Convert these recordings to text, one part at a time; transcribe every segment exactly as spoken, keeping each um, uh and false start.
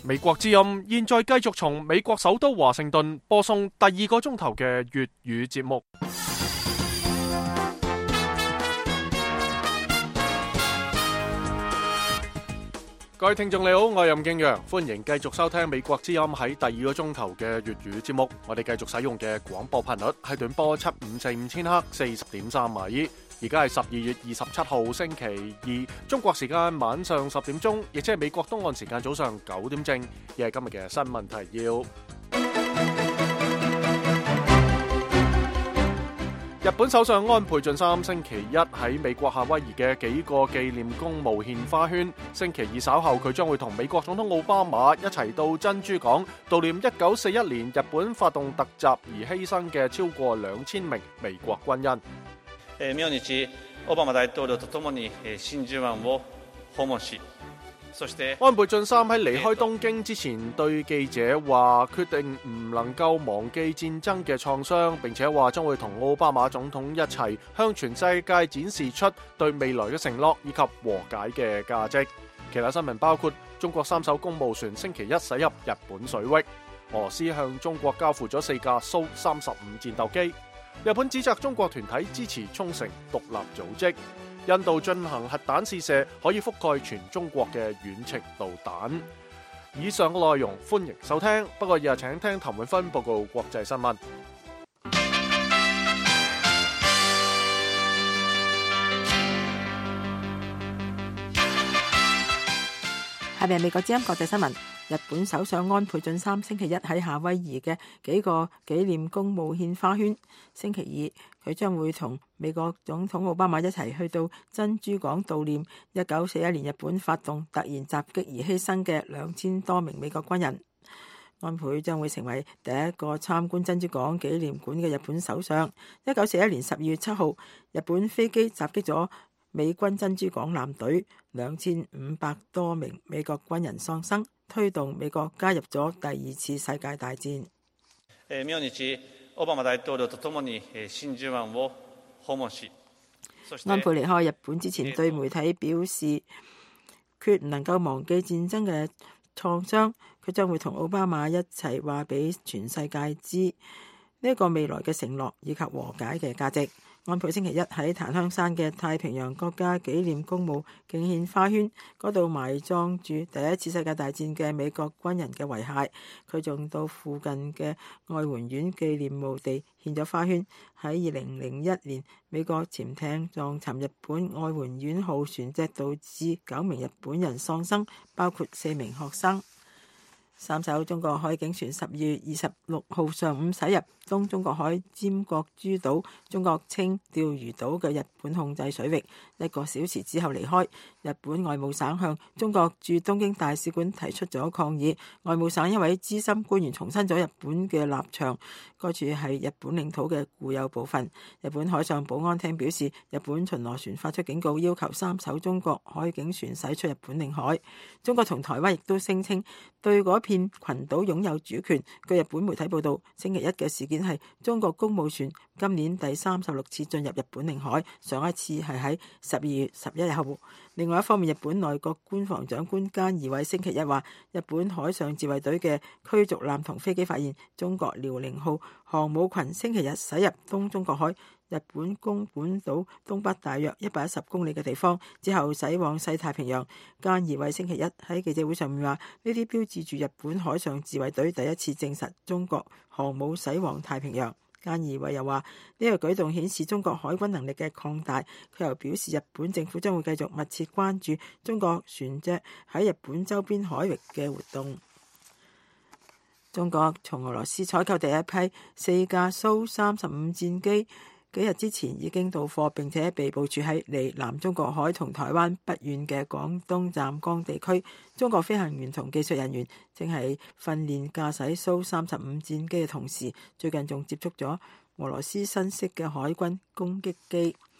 美國之音現在繼續從美國首都華盛頓播送第二個鐘頭嘅粵語節目。各位聽眾你好，我係任敬陽，歡迎繼續收聽美國之音喺第二個鐘頭嘅粵語節目。我哋繼續使用嘅廣播頻率係短波七五四五千赫四十點三米。而家係十二月二十七號星期二，中國時間晚上十點鐘，亦即係美國東岸時間早上九點正，亦係今日嘅新聞提要。日本首相安倍晉三星期一喺美國夏威夷嘅幾個紀念公墓獻花圈，星期二稍後佢將會同美國總統奧巴馬一齊到珍珠港悼念一九四一年日本發動突襲而犧牲嘅超過兩千名美國軍人。 明日オバマ大統領と共に真珠灣を訪問し、そして安倍晉三喺離開東京之前對記者話，決定唔能夠忘記戰爭嘅創傷，並且話將會同奧巴馬總統一齊向全世界展示出對未來嘅承諾以及和解嘅價值。其他新聞包括中國三艘公務船星期一駛入日本水域，俄羅斯向中國交付咗四架蘇三十五戰鬥機。日本指責中國團體支持沖繩獨立組織。印度進行核彈試射，可以覆蓋全中國嘅遠程導彈。以上嘅內容歡迎收聽，不過又請聽譚永芬報告國際新聞。 下面係美國之音國際新聞。日本首相安倍晉三星期一喺夏威夷嘅幾個紀念公墓獻花圈。星期二，佢將會同美國總統奧巴馬一齊去到珍珠港悼念一九四一年日本發動突然襲擊而犧牲嘅兩千多名美國軍人。安倍將會成為第一個參觀珍珠港紀念館嘅日本首相。一九四一年十二月七號，日本飛機襲擊咗美軍珍珠港艦隊，兩千五百多名美國軍人喪生，推動美國加入咗第二次世界大戰。 明日オバマ大統領と共に真珠灣を訪問し、 安倍離開日本之前對媒體表示，決唔能夠忘記戰爭嘅創傷，佢將會同奧巴馬一齊話俾全世界知呢個未來嘅承諾以及和解嘅價值。安倍星期一喺檀香山嘅太平洋國家紀念公墓敬獻花圈，嗰度埋葬住第一次世界大戰嘅美國軍人嘅遺骸。佢仲到附近嘅愛媛縣紀念墓地獻咗花圈。喺二零零一年，美國潛艇撞沉日本愛媛縣號船隻，導致九名日本人喪生，包括四名學生。三艘中國海警船十二月二十六號上午駛入東中國海尖閣諸島中國稱釣魚島嘅日本控制水域，一個小時之後離開。日本外務省向中國駐東京大使館提出咗抗議。外務省一位資深官員重申咗日本嘅立場，該處係日本領土嘅固有部分。日本海上保安廳表示，日本巡邏船發出警告，要求三艘中國海警船駛出日本領海。中國同台灣亦都聲稱對嗰片群島擁有主權。據日本媒體報道，星期一嘅事件係中國公務船今年第三十六次進入日本領海，上一次係喺十二月十一日後。另外一方面，日本內閣官房長官菅義偉星期一話，日本海上自衛隊嘅驅逐艦同飛機發現中國遼寧號航母群星期日駛入東中國海日本宮本島東北大約一百一十公里嘅地方，之後駛往西太平洋。菅義偉星期一喺記者會上面話，呢啲標誌住日本海上自衛隊第一次證實中國航母駛往太平洋。菅義偉又話，呢個舉動顯示中國海軍能力嘅擴大。佢又表示，日本政府將會繼續密切關注中國船隻喺日本周邊海域嘅活動。中國從俄羅斯採購第一批四架蘇三十五戰機，幾日之前已經到貨，並且被部署喺離南中國海同台灣不遠嘅廣東湛江地區。中國飛行員同技術人員正係訓練駕駛蘇三十五戰機嘅同時，最近仲接觸咗俄羅斯新式嘅海軍攻擊機。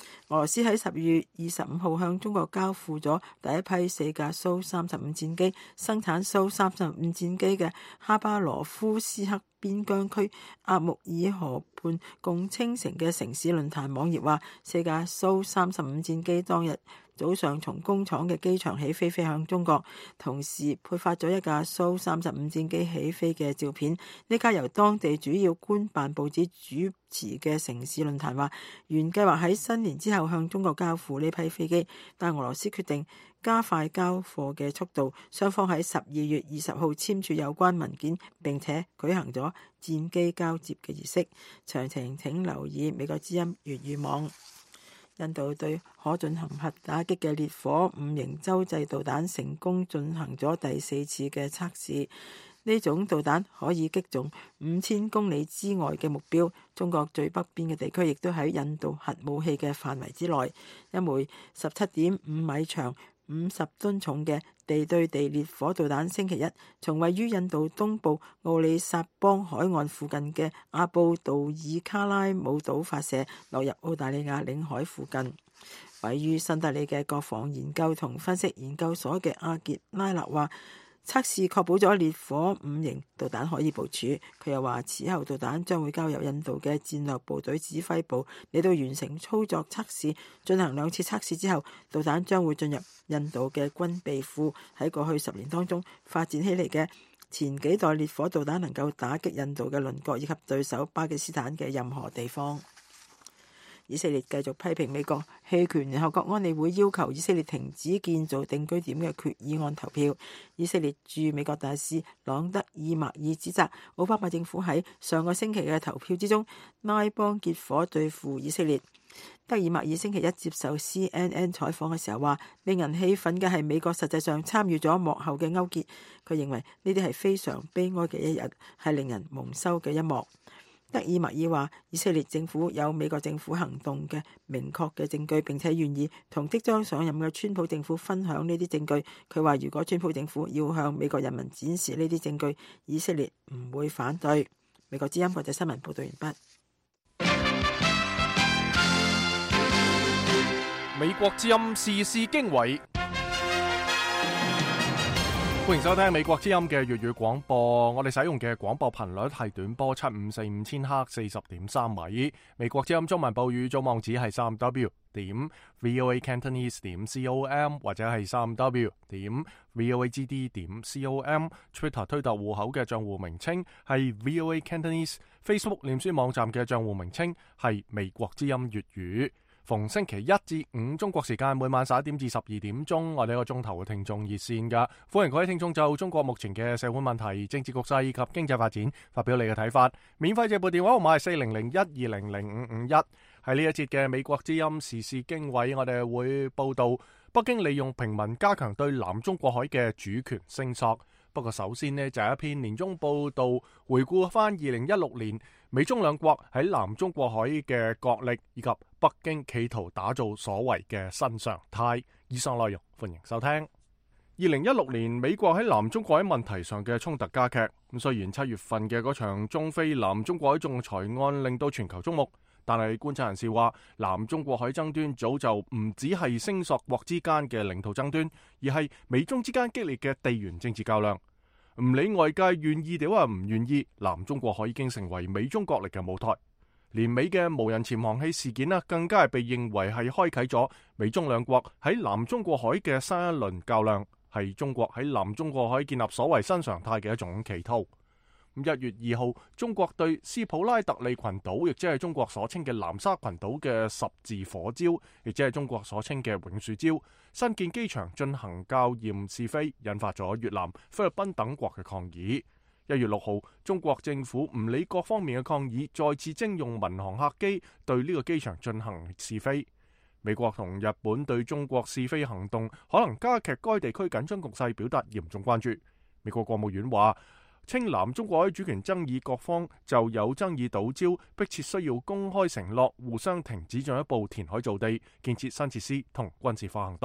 俄羅斯喺十二月二十五號向中國交付咗第一批四架蘇三十五戰機，生產蘇三十五戰機嘅哈巴羅夫斯克邊疆區阿穆爾河畔共青城嘅城市論壇網頁話，四架蘇三十五戰機當日早上從工廠嘅機場起飛飛向中國，同時配發咗一架蘇三十五戰機起飛嘅照片。呢架由當地主要官辦報紙主持嘅城市論壇話，原計劃喺新年之後向中國交付呢批飛機，但俄羅斯決定加快交貨嘅速度，雙方喺十二月二十號簽署有關文件，並且舉行咗戰機交接嘅儀式。詳情請留意美國之音粵語網。印度對可進行核打擊嘅烈火五型洲際導彈成功進行咗第四次嘅測試。呢種導彈可以擊中五千公里之外嘅目標。中國最北邊嘅地區亦都喺印度核武器嘅範圍之內。一枚十七點五米長、五十噸重嘅地對地烈火導彈星期一從位於印度東部奧里薩邦海岸附近嘅阿布杜爾卡拉姆島發射，落入澳大利亞領海附近。位於新德里嘅國防研究同分析研究所嘅阿傑拉納話，測試確保咗烈火五型導彈可以部署。佢又話，此後導彈將會交由印度嘅戰略部隊指揮部嚟到完成操作測試。進行兩次測試之後，導彈將會進入印度嘅軍備庫。喺過去十年當中發展起嚟嘅前幾代烈火導彈能夠打擊印度嘅鄰國以及對手巴基斯坦嘅任何地方。以色列繼續批評美國棄權聯合國安理會要求以色列停止建造定居點嘅決議案投票。以色列駐美國大使朗德爾默爾指責奧巴馬政府喺上個星期嘅投票之中拉幫結夥對付以色列。德爾默爾星期一接受 C N N 採訪嘅時候話，令人氣憤嘅係美國實際上參與咗幕後嘅勾結。佢認為呢啲係非常悲哀嘅一日，係令人蒙羞嘅一幕。德爾默爾話，以色列政府有美國政府行動嘅明確嘅證據，並且願意同即將上任嘅川普政府分享呢啲證據。佢話，如果川普政府要向美國人民展示呢啲證據，以色列唔會反對。美國之音國際新聞報道完畢。 美國之音時事經緯。歡迎收聽美國之音嘅粵語廣播，我哋使用嘅廣播頻率係短波七五四五千赫四十點三米。美國之音中文報語組網址係三 w 點 voacantonese 點 com 或者係三 w 點 voagd 點 com。Twitter 推特戶口嘅賬戶名稱係 voacantonese，Facebook 臉書網站嘅賬戶名稱係美國之音粵語。逢星期一至五中國時間每晚十一點至十二點鐘，我哋一個鐘頭嘅聽眾熱線噶，歡迎各位聽眾就中國目前嘅社會問題、政治局勢以及經濟發展發表你嘅睇法。免費借撥電話號碼係四零零一二零零五五一。喺呢一節嘅美國之音時事經緯，我哋會報道北京利用平民加強對南中國海嘅主權聲索。不過首先呢，就係一篇年終報道，回顧翻二零一六年美中兩國喺南中國海嘅角力，以及北京企圖打造所謂嘅新常態。以上內容歡迎收聽。二零一六年美國喺南中國海問題上嘅衝突加劇。咁雖然七月份嘅嗰場中菲南中國海仲裁案令到全球矚目，但係觀察人士話，南中國海爭端早就唔只係聲索國之間嘅領土爭端，而係美中之間激烈嘅地緣政治較量。唔理外界願意定話唔願意，南中國海已經成為美中角力嘅舞台。連美嘅無人潛航器事件啦，更加係被認為係開啟咗美中兩國喺南中國海嘅新一輪較量，係中國喺南中國海建立所謂新常態嘅一種企圖。一月二號，中國對斯普拉特利群島，亦即係中國所稱嘅南沙群島嘅十字火礁，亦即係中國所稱嘅永暑礁新建機場進行校驗試飛，引發咗越南、菲律賓等國嘅抗議。一月六號，中國政府唔理各方面嘅抗議，再次徵用民航客機對呢個機場進行試飛。美國同日本對中國試飛行動可能加劇該地區緊張局勢，表達嚴重關注。美國國務院話，稱南中國海主權爭議各方就有爭議島礁，迫切需要公開承諾，互相停止進一步填海造地、建設新設施同軍事化行動。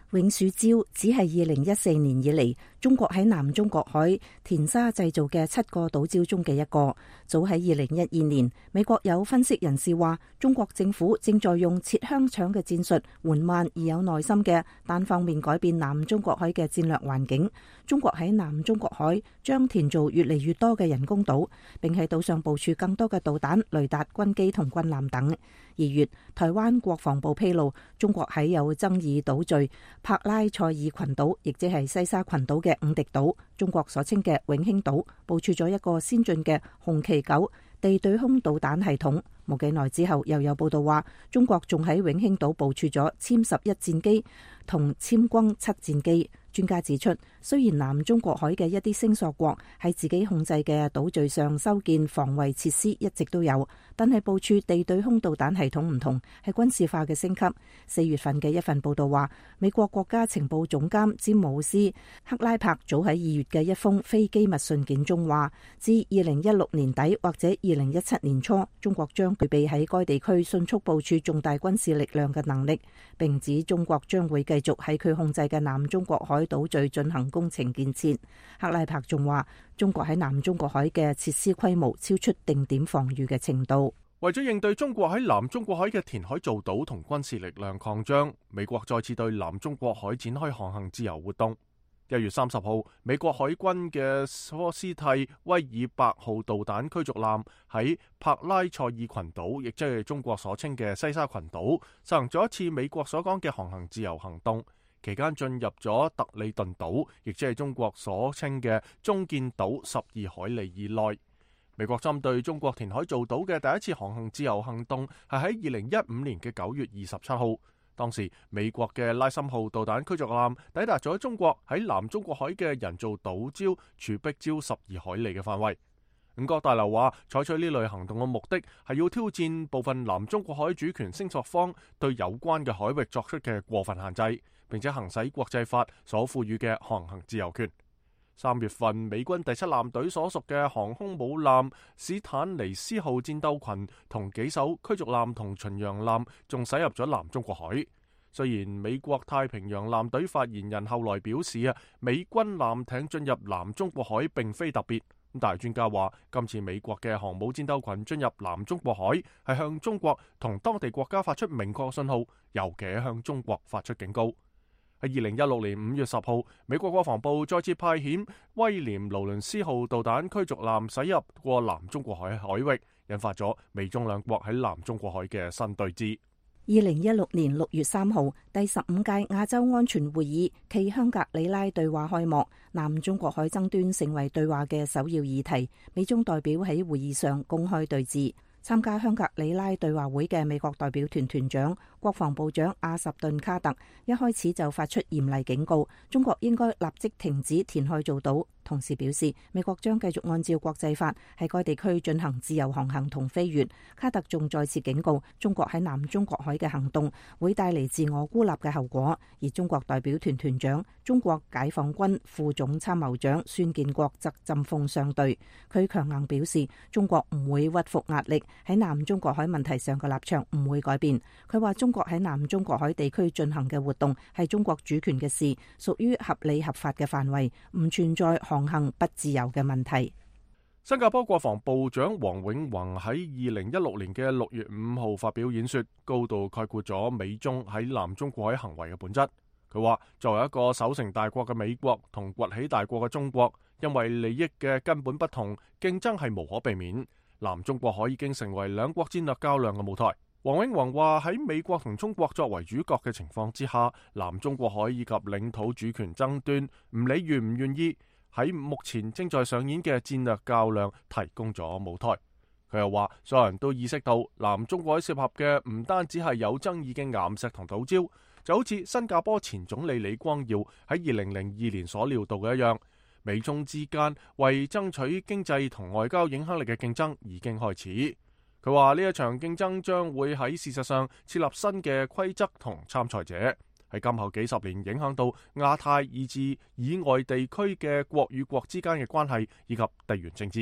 永暑礁只係二零一四年以嚟中國喺南中國海填沙製造嘅七個島礁中嘅一個。早喺二零一二年，美國有分析人士話，中國政府正在用切香腸嘅戰術，緩慢而有耐心嘅單方面改變南中國海嘅戰略環境。中國喺南中國海將填造越嚟越多嘅人工島，並喺島上部署更多嘅導彈、雷達、軍機同軍艦等。二月，台灣國防部披露，中國喺有爭議島嶼帕拉塞爾群島，亦即係西沙群島嘅五敵島，中國所稱嘅永興島，部署咗一個先進嘅紅旗九地對空導彈系統。冇幾耐之後，又有報道話，中國仲喺永興島部署咗殲十一戰機同殲轟七戰機。專家指出，雖然南中國海嘅一啲星索國喺自己控制嘅島嶼上修建防衛設施一直都有，但係部署地對空導彈系統唔同，係軍事化嘅升級。四月份嘅一份報道話，美國國家情報總監詹姆斯克拉柏早喺二月嘅一封非機密信件中話，自二零一六年底或者二零一七年初，中國將具備喺該地區迅速部署重大軍事力量嘅能力，並指中國將會繼續喺佢控制嘅南中國海島嶼進行工程建設。克拉柏仲話，中國喺南中國海嘅設施規模超出定點防禦嘅程度。 為咗應對中國喺南中國海嘅填海造島同軍事力量擴張，美國再次對南中國海展開航行自由活動。一月三十號，美國海軍嘅科斯蒂威爾伯號導彈驅逐艦喺帕拉塞爾群島，亦即係中國所稱嘅西沙群島，實行咗一次美國所講嘅航行自由行動。期間進入咗特里頓島，亦即係中國所稱嘅中建島十二海里以內。美國針對中國填海造島嘅第一次航行自由行動係喺二零一五年嘅九月二十七號。當時美國嘅拉森號導彈驅逐艦抵達咗中國喺南中國海嘅人造島礁儲碧礁十二海里嘅範圍。五角大樓話，採取呢類行動嘅目的係要挑戰部分南中國海主權聲索方對有關嘅海域作出嘅過分限制，並且行使國際法所賦予嘅航行自由權。三月份，美軍第七艦隊所屬嘅航空母艦史坦尼斯號戰鬥群同幾艘驅逐艦同巡洋艦仲駛入咗南中國海。雖然美國太平洋艦隊發言人後來表示啊，美軍艦艇進入南中國海並非特別，但係專家話，今次美國嘅航母戰鬥群進入南中國海係向中國同當地國家發出明確信號，尤其係向中國發出警告。喺二零一六年五月十號，美國國防部再次派遣威廉勞倫斯號導彈驅逐艦駛入過南中國海海域，引發咗美中兩國喺南中國海嘅新對峙。 二零一六年六月三號，第十五屆亞洲安全會議暨香格里拉對話開幕，南中國海爭端成為對話嘅首要議題。美中代表喺會議上公開對峙。參加香格里拉對話會嘅美國代表團團長、國防部長阿什頓卡特一開始就發出嚴厲警告，中國應該立即停止填海造島。同時表示，美國將繼續按照國際法喺該地區進行自由航行同飛越。卡特仲再次警告，中國喺南中國海嘅行動會帶嚟自我孤立嘅後果。而中國代表團團長、中國解放軍副總參謀長孫建國則針鋒相對，佢強硬表示，中國唔會屈服壓力，喺南中國海問題上嘅立場唔會改變。佢話中國喺南中國海地區進行嘅活動係中國主權嘅事，屬於合理合法嘅範圍，唔存在航行不自由嘅問題。 新加坡國防部長黃永宏喺二零一六年嘅六月五號發表演說，高度概括咗美中喺南中國海行為嘅本質。佢話，作為一個守成大國嘅美國同崛起大國嘅中國，因為利益嘅根本不同，競爭係無可避免。南中國海已經成為兩國戰略較量嘅舞台。黃永宏話，喺美國同中國作為主角嘅情況之下，南中國海以及領土主權爭端，唔理願唔願意，喺目前正在上演嘅戰略較量提供咗舞台。佢又話，所有人都意識到南中國海涉及嘅唔單止係有爭議嘅岩石同島礁，就好似新加坡前總理李光耀喺二零零二年所料到嘅一樣，美中之間為爭取經濟同外交影響力嘅競爭已經開始。佢話呢一場競爭將會喺事實上設立新嘅規則同參賽者，喺今後幾十年影響到亞太以至以外地區嘅國與國之間嘅關係以及地緣政治。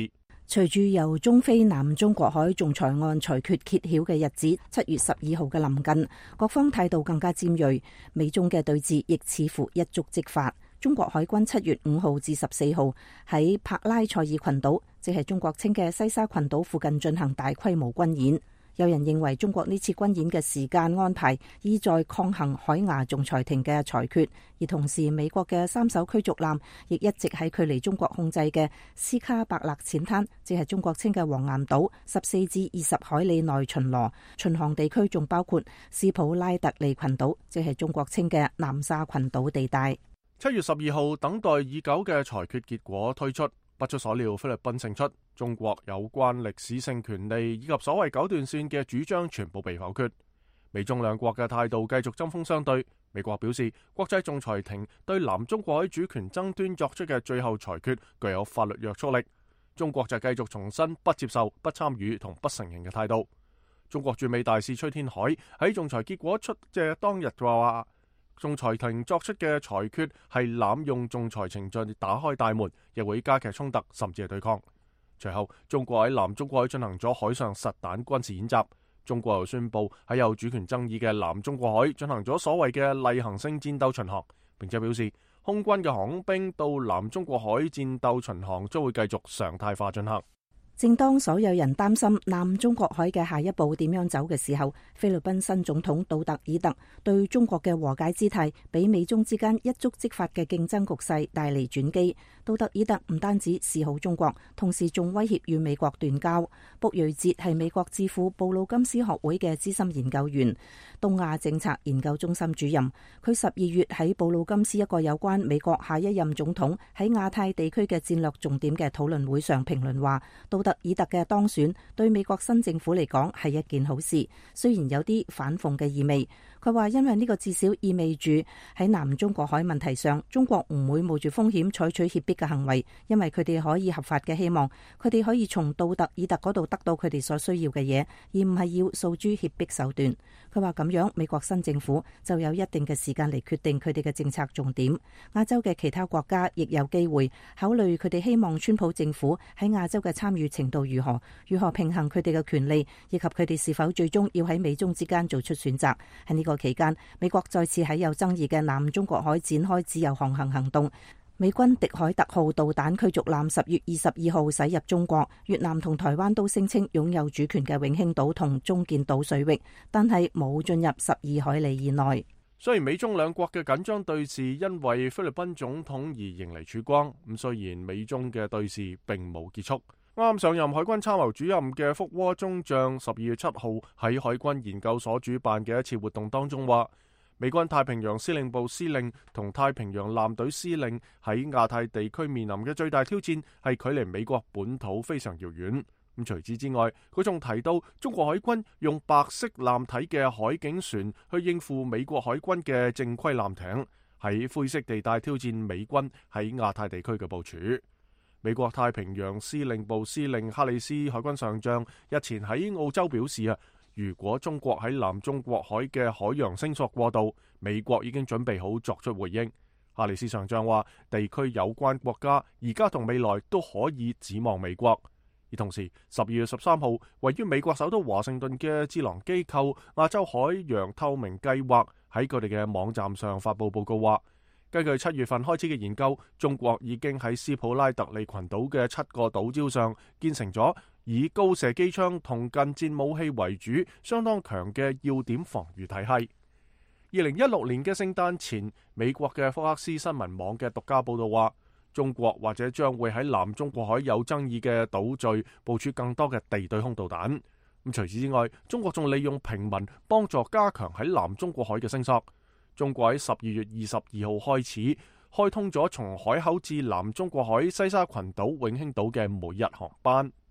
隨住由中非南中國海仲裁案裁決揭曉嘅日子七月十二號嘅臨近，各方態度更加尖銳，美中嘅對峙亦似乎一觸即發。中國海軍七月五號至十四號喺帕拉塞爾群島，即係中國稱嘅西沙群島附近進行大規模軍演。有人認為中國呢次軍演嘅時間安排意在抗衡海牙仲裁庭嘅裁決，而同時美國嘅三艘驅逐艦亦一直喺距離中國控制嘅斯卡伯勒淺灘，即係中國稱嘅黃岩島十四至二十海里內巡邏。巡航地區仲包括斯普拉特利群島，即係中國稱嘅南沙群島地帶。 七月十二號，等待已久嘅裁決結果推出，不出所料，菲律賓勝出。中國有關歷史性權利以及所謂九段線嘅主張全部被否決。美中兩國嘅態度繼續針鋒相對。美國表示，國際仲裁庭對南中國海主權爭端作出嘅最後裁決具有法律約束力。中國就繼續重申不接受、不參與同不承認嘅態度。中國駐美大使崔天凱喺仲裁結果出嘅當日就話，仲裁庭作出嘅裁決係濫用仲裁程序打開大門，亦會加劇衝突，甚至係對抗。隨後，中國喺南中國海進行咗海上實彈軍事演習。中國又宣布喺有主權爭議嘅南中國海進行咗所謂嘅例行性戰鬥巡航，並且表示空軍嘅航空兵到南中國海戰鬥巡航將會繼續常態化進行。 正當所有人擔心南中國海嘅下一步點樣走嘅時候，菲律賓新總統杜特爾特對中國嘅和解姿態，俾美中之間一觸即發嘅競爭局勢帶嚟轉機。杜特爾特唔單止示好中國，同時仲威脅與美國斷交。卜瑞哲係美國智庫布魯金斯學會嘅資深研究員、東亞政策研究中心主任。佢十二月喺布魯金斯一個有關美國下一任總統喺亞太地區嘅戰略重點嘅討論會上評論話，杜特爾特嘅當選對美國新政府嚟講係一件好事，雖然有啲反諷嘅意味。佢話因為呢個至少意味住喺南中國海問題上，中國唔會冒住風險採取脅迫嘅行為，因為佢哋可以合法嘅希望，佢哋可以從杜特爾特嗰度得到佢哋所需要嘅嘢，而唔係要訴諸脅迫手段。佢話咁樣美國新政府就有一定嘅時間嚟決定佢哋嘅政策重點。亞洲嘅其他國家亦有機會考慮佢哋希望川普政府喺亞洲嘅參與程度如何，如何平衡佢哋嘅權利，以及佢哋是否最終要喺美中之間做出選擇。喺呢個期間，美國再次喺有爭議嘅南中國海展開自由航行行動。美軍迪海特號導彈驅逐艦十月二十二號駛入中國，越南同台灣都聲稱擁有主權嘅永興島同中建島水域，但係冇進入十二海里以內。 雖然美中兩國嘅緊張對峙因為菲律賓總統而迎嚟曙光，咁雖然美中嘅對峙並冇結束。啱上任海軍參謀主任嘅福窩中將十二月七號喺海軍研究所主辦嘅一次活動當中話，美軍太平洋司令部司令同太平洋艦隊司令喺亞太地區面臨嘅最大挑戰係距離美國本土非常遙遠。咁除此之外，佢仲提到中國海軍用白色艦體嘅海警船去應付美國海軍嘅正規艦艇，喺灰色地帶挑戰美軍喺亞太地區嘅部署。美國太平洋司令部司令哈里斯海軍上將日前喺澳洲表示啊，如果中國喺南中國海嘅海洋聲索過度，美國已經準備好作出回應。哈里斯上將話，地區有關國家而家同未來都可以指望美國。而同時，十二月十三號，位於美國首都華盛頓嘅智囊機構亞洲海洋透明計劃喺佢哋嘅網站上發佈報告話，根據七月份開始嘅研究，中國已經喺斯普拉特利群島嘅七個島礁上建成咗以高射機槍同近戰武器為主、相當強嘅要點防禦體系。二零一六年嘅聖誕前，美國嘅福克斯新聞網嘅獨家報道話，中國或者將會喺南中國海有爭議嘅島嶼部署更多嘅地對空導彈。咁除此之外，中國仲利用平民幫助加強喺南中國海嘅聲索。中國喺十二月二十二號開始開通咗從海口至南中國海西沙群島永興島嘅每日航班。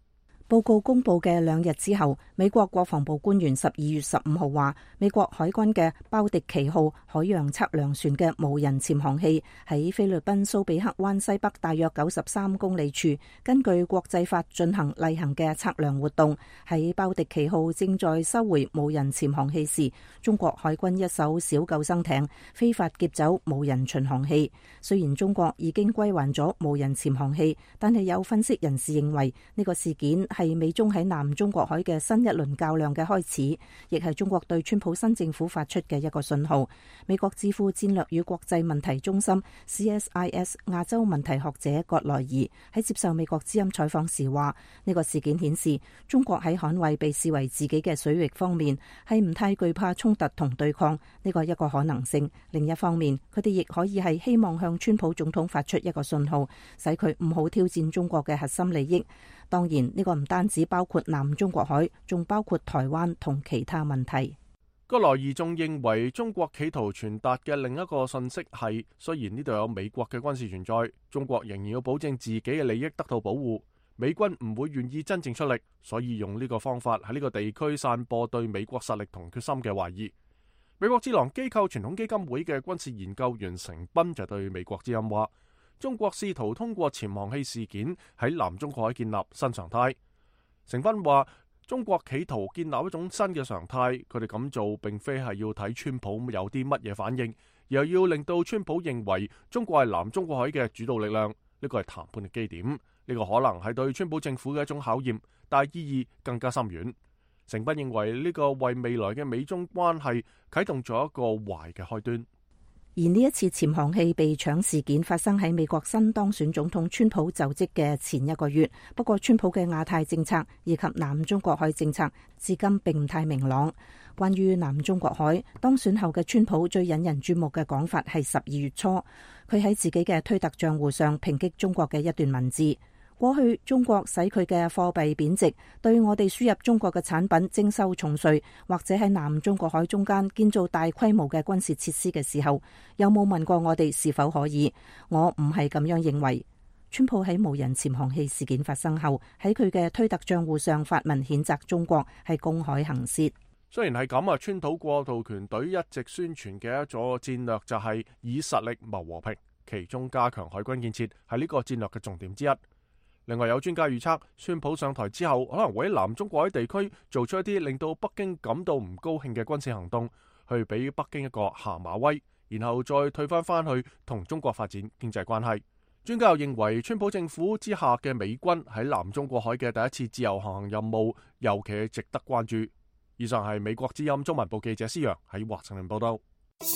報告公佈嘅兩日之後，美國國防部官員十二月十五號話，美國海軍嘅包迪奇號海洋測量船嘅無人潛航器喺菲律賓蘇比克灣西北大約九十三公里處，根據國際法進行例行嘅測量活動。喺包迪奇號正在收回無人潛航器時，中國海軍一艘小救生艇非法劫走無人巡航器。雖然中國已經歸還咗無人潛航器，但係有分析人士認為呢個事件係美中喺南中國海嘅新一輪較量嘅開始，亦係中國對川普新政府發出嘅一個信號。美國智庫戰略與國際問題中心 C S I S 亞洲問題學者葛萊儀喺接受美國之音採訪時話，呢個事件顯示中國喺捍衛被視為自己嘅水域方面係唔太懼怕衝突同對抗，呢個係一個可能性。另一方面，佢哋亦可以係希望向川普總統發出一個信號，使佢唔好挑戰中國嘅核心利益。當然，呢個唔單止包括南中國海，仲包括台灣同其他問題。 葛萊儀仲認為，中國企圖傳達嘅另一個信息係，雖然呢度有美國嘅軍事存在，中國仍然要保證自己嘅利益得到保護。美軍唔會願意真正出力，所以用呢個方法喺呢個地區散播對美國實力同決心嘅懷疑。美國智囊機構傳統基金會嘅軍事研究員成斌就對美國之音話，中國試圖通過潛航器事件喺南中國海建立新常態。成斌話，中國企圖建立一種新嘅常態，佢哋咁做並非係要睇川普有啲乜嘢反應，而係要令到川普認為中國係南中國海嘅主導力量。呢個係談判嘅基點，呢個可能係對川普政府嘅一種考驗，但係意義更加深遠。成斌認為呢個為未來嘅美中關係啟動咗一個壞嘅開端。 而呢一次潛航器被搶事件發生喺美國新當選總統川普就職嘅前一個月，不過川普嘅亞太政策以及南中國海政策至今並唔太明朗。關於南中國海，當選後嘅川普最引人注目嘅講法係十二月初，佢喺自己嘅推特賬戶上抨擊中國嘅一段文字。過去中國使佢嘅貨幣貶值，對我哋輸入中國嘅產品徵收重稅，或者喺南中國海中間建造大規模嘅軍事設施嘅時候，有冇問過我哋是否可以？我唔係咁樣認為。川普喺無人潛航器事件發生後，喺佢嘅推特賬戶上發文譴責中國係公海行竊。 雖然係咁啊，川普過渡權隊一直宣傳嘅一種戰略就係以實力謀和平，其中加強海軍建設係呢個戰略嘅重點之一。另外有專家預測，川普上台之後可能會喺南中國海地區做出一啲令到北京感到唔高興嘅軍事行動，去俾北京一個下馬威，然後再退翻翻去同中國發展經濟關係。專家又認為，川普政府之下嘅美軍喺南中國海嘅第一次自由航行任務尤其值得關注。以上係美國之音中文部記者施洋喺華盛頓報道。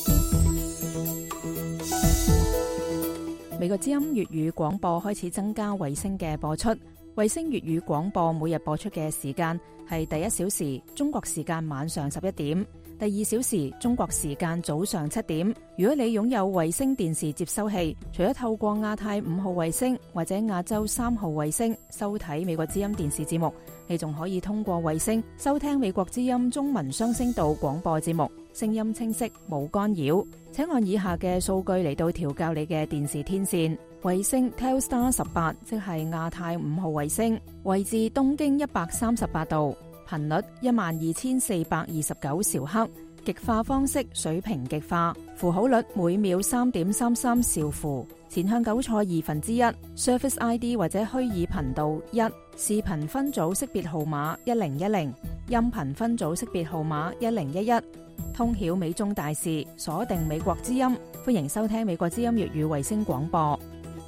美國之音粵語廣播開始增加衛星嘅播出。衛星粵語廣播每日播出嘅時間係第一小時中國時間晚上十一點，第二小時中國時間早上七點。如果你擁有衛星電視接收器，除咗透過亞太五號衛星或者亞洲三號衛星收睇美國之音電視節目，你仲可以通過衛星收聽美國之音中文雙聲道廣播節目，聲音清晰冇干擾。請按以下嘅數據嚟到調校你嘅電視天線。衛星 Telstar 十八，即係亞太五號衛星，位置東經一百三十八度，頻率一萬二千四百二十九兆赫，極化方式水平極化，符號率每秒三點三三兆符，前向糾錯二分之一 ，Surface I D 或者虛擬頻道一，視頻分組識別號碼一零一零，音頻分組識別號碼一零一一。通曉美中大事，鎖定美國之音，歡迎收聽美國之音粵語衛星廣播。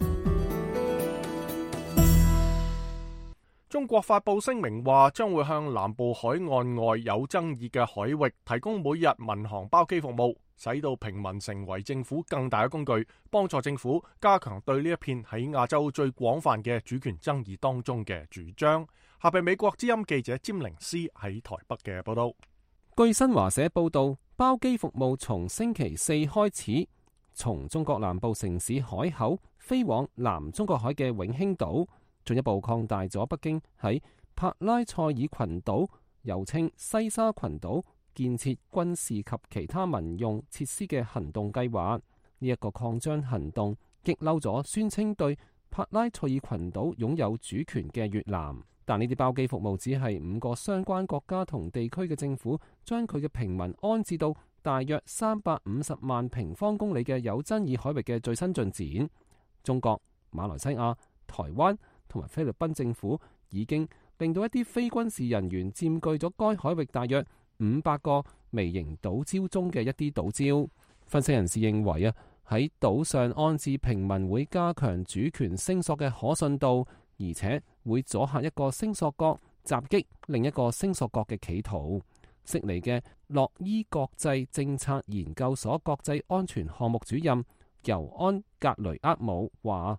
中國發布聲明話，將會向南部海岸外有爭議嘅海域提供每日民航包機服務，使到平民成為政府更大嘅工具，幫助政府加強對呢一片喺亞洲最廣泛嘅主權爭議當中嘅主張。下邊美國之音記者詹寧斯喺台北嘅報道。 據新華社報道，包機服務從星期四開始，從中國南部城市海口飛往南中國海嘅永興島，進一步擴大咗北京喺帕拉塞爾群島，又稱西沙群島建設軍事及其他民用設施嘅行動計劃。呢、這、一個擴張行動激嬲咗宣稱對帕拉塞爾群島擁有主權嘅越南。但呢啲包機服務只係五個相關國家同地區嘅政府將佢嘅平民安置到大約三百五十萬平方公里嘅有爭議海域嘅最新進展。中國、馬來西亞、台灣同埋菲律賓政府已經令到一啲非軍事人員佔據咗該海域大約五百個微型島礁中嘅一啲島礁。分析人士認為啊，喺島上安置平民會加強主權聲索嘅可信度，而且會阻嚇一個聲索國襲擊另一個聲索國嘅企圖。悉尼嘅洛伊國際政策研究所國際安全項目主任尤安格雷厄姆話：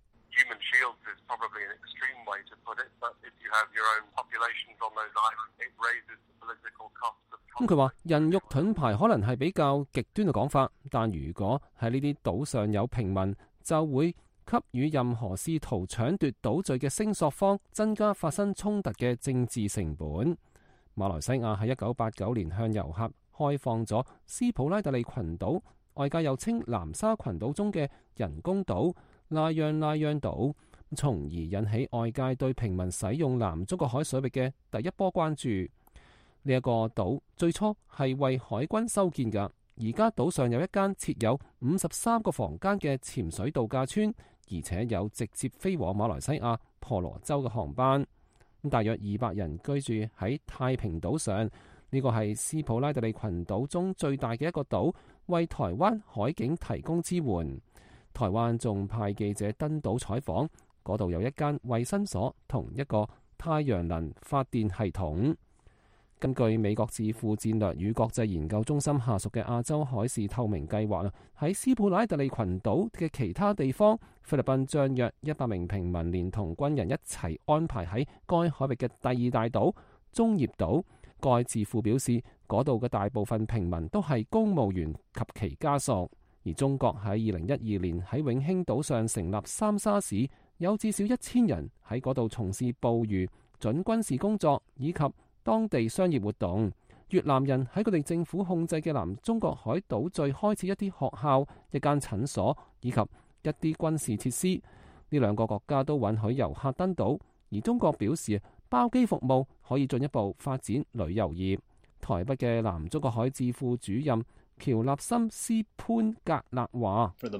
咁佢話人肉盾牌可能係比較極端嘅講法，但如果喺呢啲島上有平民，就會給予任何試圖搶奪島嶼嘅聲索方增加發生衝突嘅政治成本。馬來西亞喺一九八九年向遊客開放咗斯普拉特利群島，外界又稱南沙群島中嘅人工島拉央拉央島，從而引起外界對平民使用南中國海水域嘅第一波關注。呢、這、一個島最初係為海軍修建㗎，而家島上有一間設有五十三個房間嘅潛水度假村，而且有直接飛往馬來西亞婆羅洲嘅航班。咁大約二百人居住喺太平島上，呢個係斯普拉特利群島中最大嘅一個島，為台灣海警提供支援。台灣仲派記者登島採訪，嗰度有一間衛生所同一個太陽能發電系統。根據美國智庫戰略與國際研究中心下屬嘅亞洲海事透明計劃，喺斯普拉特利群島嘅其他地方，菲律賓將約一百名平民連同軍人一齊安排喺該海域嘅第二大島中業島。該智庫表示，嗰度嘅大部分平民都係公務員及其家屬。而中國喺二零一二年喺永興島上成立三沙市，有至少一千人喺嗰度從事捕魚、準軍事工作以及當地商業活動。越南人喺佢哋政府控制嘅南中國海島嶼開設一啲學校、一間診所以及一啲軍事設施。呢兩個國家都允許遊客登島，而中國表示包機服務可以進一步發展旅遊業。台北嘅南中國海智庫主任喬納森斯潘格勒話：咁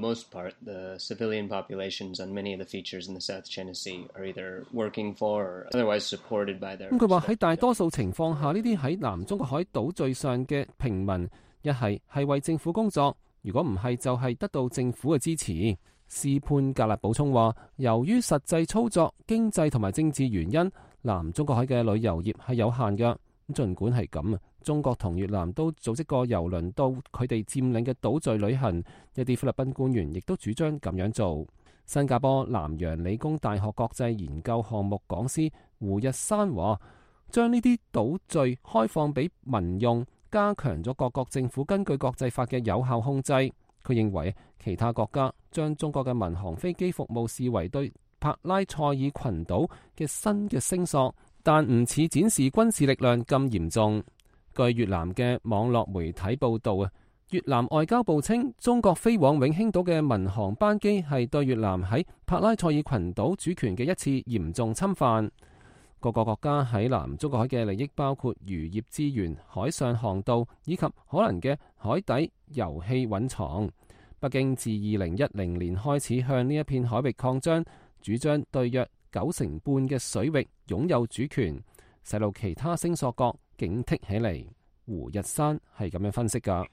佢話喺大多數情況下，呢啲喺南中國海島嶼上嘅平民，一係係為政府工作，如果唔係就係得到政府嘅支持。斯潘格勒補充話，由於實際操作、經濟同埋政治原因，南中國海嘅旅遊業係有限嘅。儘管係咁啊，中國同越南都組織過郵輪到佢哋佔領嘅島嶼旅行，一啲菲律賓官員亦都主張咁樣做。新加坡南洋理工大學國際研究項目講師胡日山話，將呢啲島嶼開放俾民用，加強咗各國政府根據國際法嘅有效控制。佢認為其他國家將中國嘅民航飛機服務視為對帕拉塞爾群島嘅新嘅聲索，但唔似展示軍事力量咁嚴重。據越南嘅網絡媒體報道啊，越南外交部稱，中國飛往永興島嘅民航班機係對越南喺帕拉塞爾群島主權嘅一次嚴重侵犯。各個國家喺南中國海嘅利益包括漁業資源、海上航道以及可能嘅海底油氣蘊藏。北京自二零一零年開始向呢一片海域擴張，主張對約九成半嘅水域擁有主權，使到其他聲索國警惕起嚟。胡日山係咁樣分析㗎。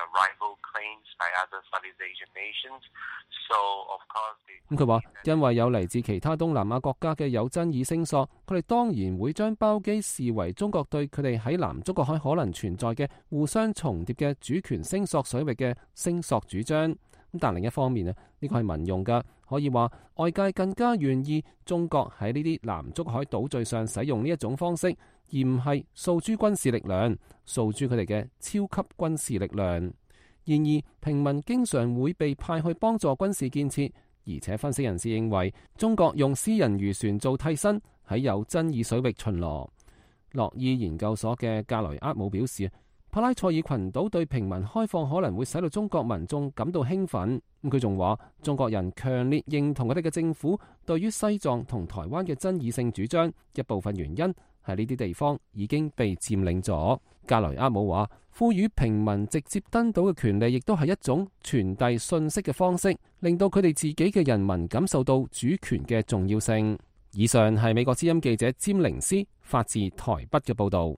咁佢話，因為有嚟自其他東南亞國家嘅有爭議聲索，佢哋當然會將包機視為中國對佢哋喺南中國海可能存在嘅互相重疊嘅主權聲索水域嘅聲索主張。咁但另一方面啊，呢個係民用㗎，可以話外界更加願意中國喺呢啲南中國海島嶼上使用呢一種方式，而唔係訴諸軍事力量，訴諸佢哋嘅超級軍事力量。然而，平民經常會被派去幫助軍事建設，而且分析人士認為，中國用私人漁船做替身，喺有爭議水域巡邏。洛伊研究所嘅格雷厄姆表示， 帕拉塞爾群島對平民開放可能會使到中國民眾感到興奮。佢仲話，中國人強烈認同佢哋嘅政府對於西藏同台灣嘅爭議性主張，一部分原因係呢啲地方已經被佔領咗。加雷厄姆話，賦予平民直接登島嘅權利，亦都係一種傳遞信息嘅方式，令到佢哋自己嘅人民感受到主權嘅重要性。以上係美國之音記者詹寧斯發自台北嘅報導。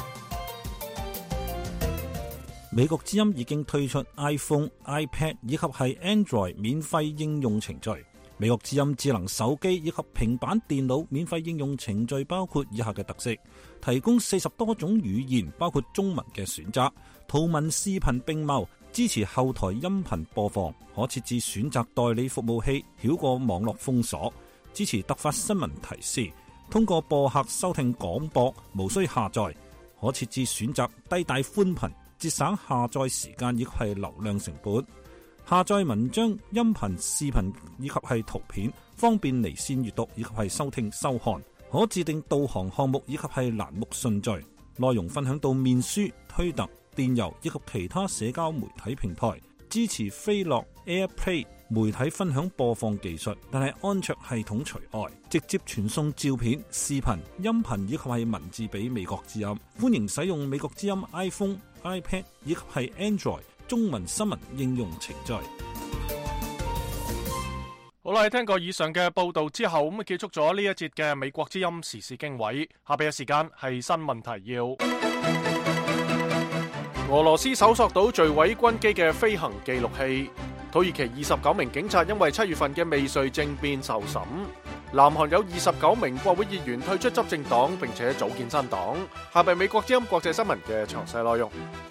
美國之音已經推出 iPhone、iPad 以及係 Android 免費應用程序。美國之音智能手機以及平板電腦免費應用程序包括以下嘅特色：提供四十多種語言，包括中文嘅選擇，圖文視頻並茂，支持後台音頻播放，可設置選擇代理服務器，繞過網絡封鎖，支持突發新聞提示，通過播客收聽廣播，無需下載，可設置選擇低帶寬頻，節省下載時間以及係流量成本。下載文章、音頻、視頻以及係圖片，方便離線閱讀以及係收聽收看。可自定導航項目以及係欄目順序。內容分享到面書、推特、電郵以及其他社交媒體平台。支持飛樂 AirPlay 媒體分享播放技術，但係安卓系統除外。直接傳送照片、視頻、音頻以及係文字俾美國之音。歡迎使用美國之音 iPhone、iPad 以及係 Android中文新聞應用程序。 好啦，聽過以上嘅報道之後，咁啊結束咗呢一節嘅美國之音時事經緯。下邊嘅時間係新聞提要。俄羅斯搜索到墜毀軍機嘅飛行記錄器。土耳其二十九名警察因為七月份嘅未遂政變受審。南韓有二十九名國會議員退出執政黨，並且組建新黨。下邊美國之音國際新聞嘅詳細內容。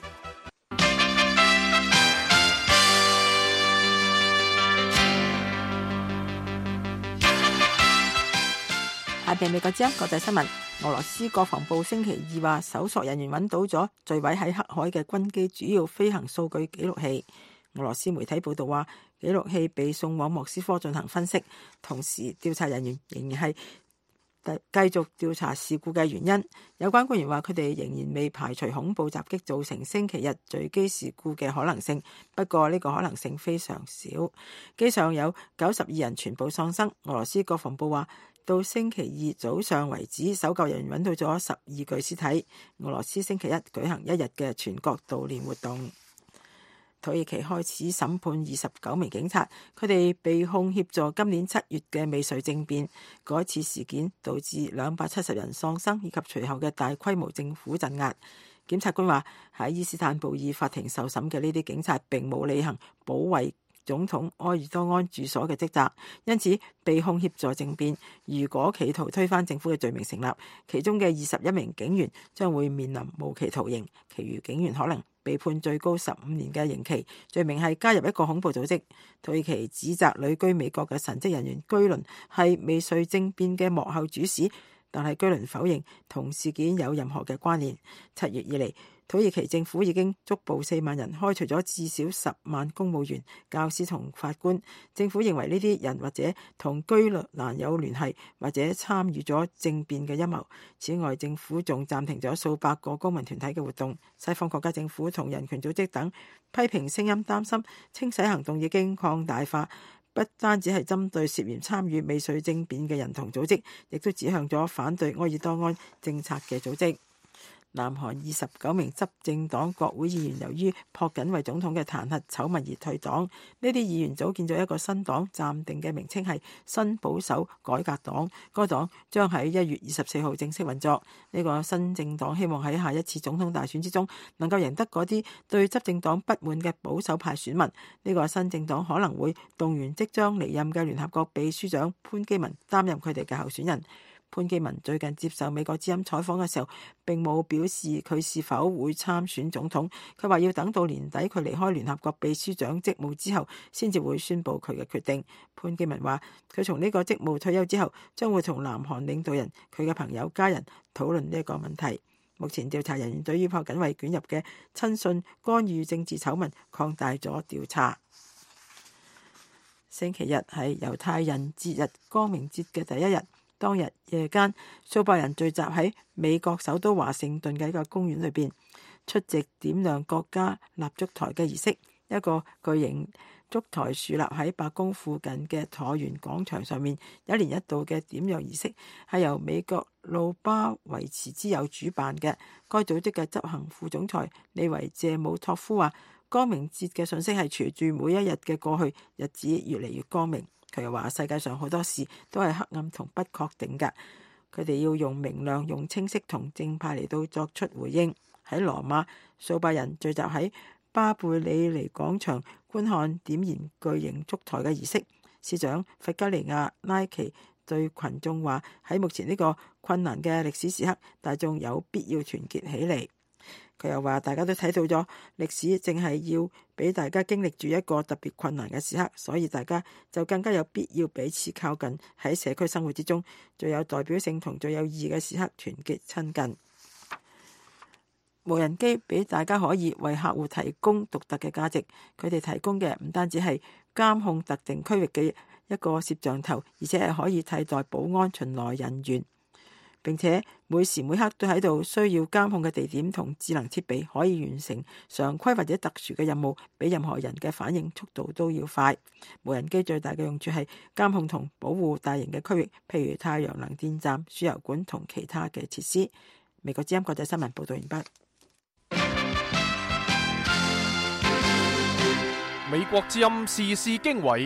下邊美國之音國際新聞。俄羅斯國防部星期二話，搜索人員揾到咗墜毀喺黑海嘅軍機主要飛行數據記錄器。俄羅斯媒體報道話，記錄器被送往莫斯科進行分析，同時調查人員仍然係繼續調查事故嘅原因。有關官員話，佢哋仍然未排除恐怖襲擊造成星期日墜機事故嘅可能性，不過呢個可能性非常少。機上有九十二人全部喪生。俄羅斯國防部話，到星期二早上為止，搜救人員揾到咗十二具屍體。俄羅斯星期一舉行一日嘅全國悼念活動。土耳其開始審判二十九名警察，佢哋被控協助今年七月嘅未遂政變。嗰次事件導致兩百七十人喪生，以及隨後嘅大規模政府鎮壓。檢察官話，喺伊斯坦布爾法庭受審嘅呢啲警察並冇履行保衛總統埃爾多安住所嘅職責，因此被控協助政變。如果企圖推翻政府嘅罪名成立，其中嘅二十一名警員將會面臨無期徒刑，其餘警員可能被判最高十五年嘅刑期，罪名係加入一個恐怖組織。土耳其指責旅居美國嘅神職人員居倫係未遂政變嘅幕後主使，但係居倫否認同事件有任何嘅關聯。七月以嚟，土耳其政府已經捉捕四萬人，開除咗至少十萬公務員、教師同法官。政府認為呢啲人或者同居倫有聯繫，或者參與咗政變嘅陰謀。此外，政府仲暫停咗數百個公民團體嘅活動。西方國家政府同人權組織等批評聲音擔心清洗行動已經擴大化，不單止係針對涉嫌參與未遂政變嘅人同組織，亦都指向咗反對埃爾多安政策嘅組織。南韓二十九名執政黨國會議員由於朴槿惠總統嘅彈劾醜聞而退黨。呢啲議員組建咗一個新黨，暫定嘅名稱係新保守改革黨。該黨將喺一月二十四號正式運作。呢個新政黨希望喺下一次總統大選之中能夠贏得嗰啲對執政黨不滿嘅保守派選民。呢個新政黨可能會動員即將離任嘅聯合國秘書長潘基文擔任佢哋嘅候選人。潘基文最近接受美國之音採訪嘅時候，並冇表示佢是否會參選總統。佢話要等到年底佢離開聯合國秘書長職務之後，先至會宣布佢嘅決定。潘基文話，佢從呢個職務退休之後，將會同南韓領導人、佢嘅朋友、家人討論呢一個問題。目前調查人員對於朴槿惠捲入嘅親信干預政治醜聞擴大咗調查。星期日係猶太人節日光明節嘅第一日。當日夜間，數百人聚集喺美國首都華盛頓嘅一個公園裏邊。 出席點亮國家蠟燭台嘅儀式。一個巨型燭台豎立喺白宮附近嘅橢圓廣場上面，一年一度嘅點亮儀式係由美國路巴維茨之友主辦嘅。該組織嘅執行副總裁利維謝姆托夫話：光明節嘅信息係隨住每一日嘅過去，日子越嚟越光明。佢又話：世界上好多事都係黑暗同不確定嘅，佢哋要用明亮、用清晰同正派嚟到作出回應。喺羅馬，數百人聚集喺巴貝里尼廣場觀看點燃巨型燭台嘅儀式。市長弗吉尼亞拉奇對群眾話：喺目前呢個困難嘅歷史時刻，大眾有必要團結起嚟。佢又話：大家都睇到咗，歷史正係要俾大家經歷住一個特別困難嘅時刻，所以大家就更加有必要彼此靠近，喺社區生活之中最有代表性同最有意義嘅時刻團結親近。無人機俾大家可以為客戶提供獨特嘅價值，佢哋提供嘅唔單止係監控特定區域嘅一個攝像頭，而且係可以替代保安巡邏人員，並且每時每刻都喺度需要監控嘅地點同智能設備可以完成常規或者特殊嘅任務，比任何人嘅反應速度都要快。無人機最大嘅用處係監控同保護大型嘅區域，譬如太陽能電站、輸油管同其他嘅設施。美國之音國際新聞報道完畢。 美國之音時事經緯，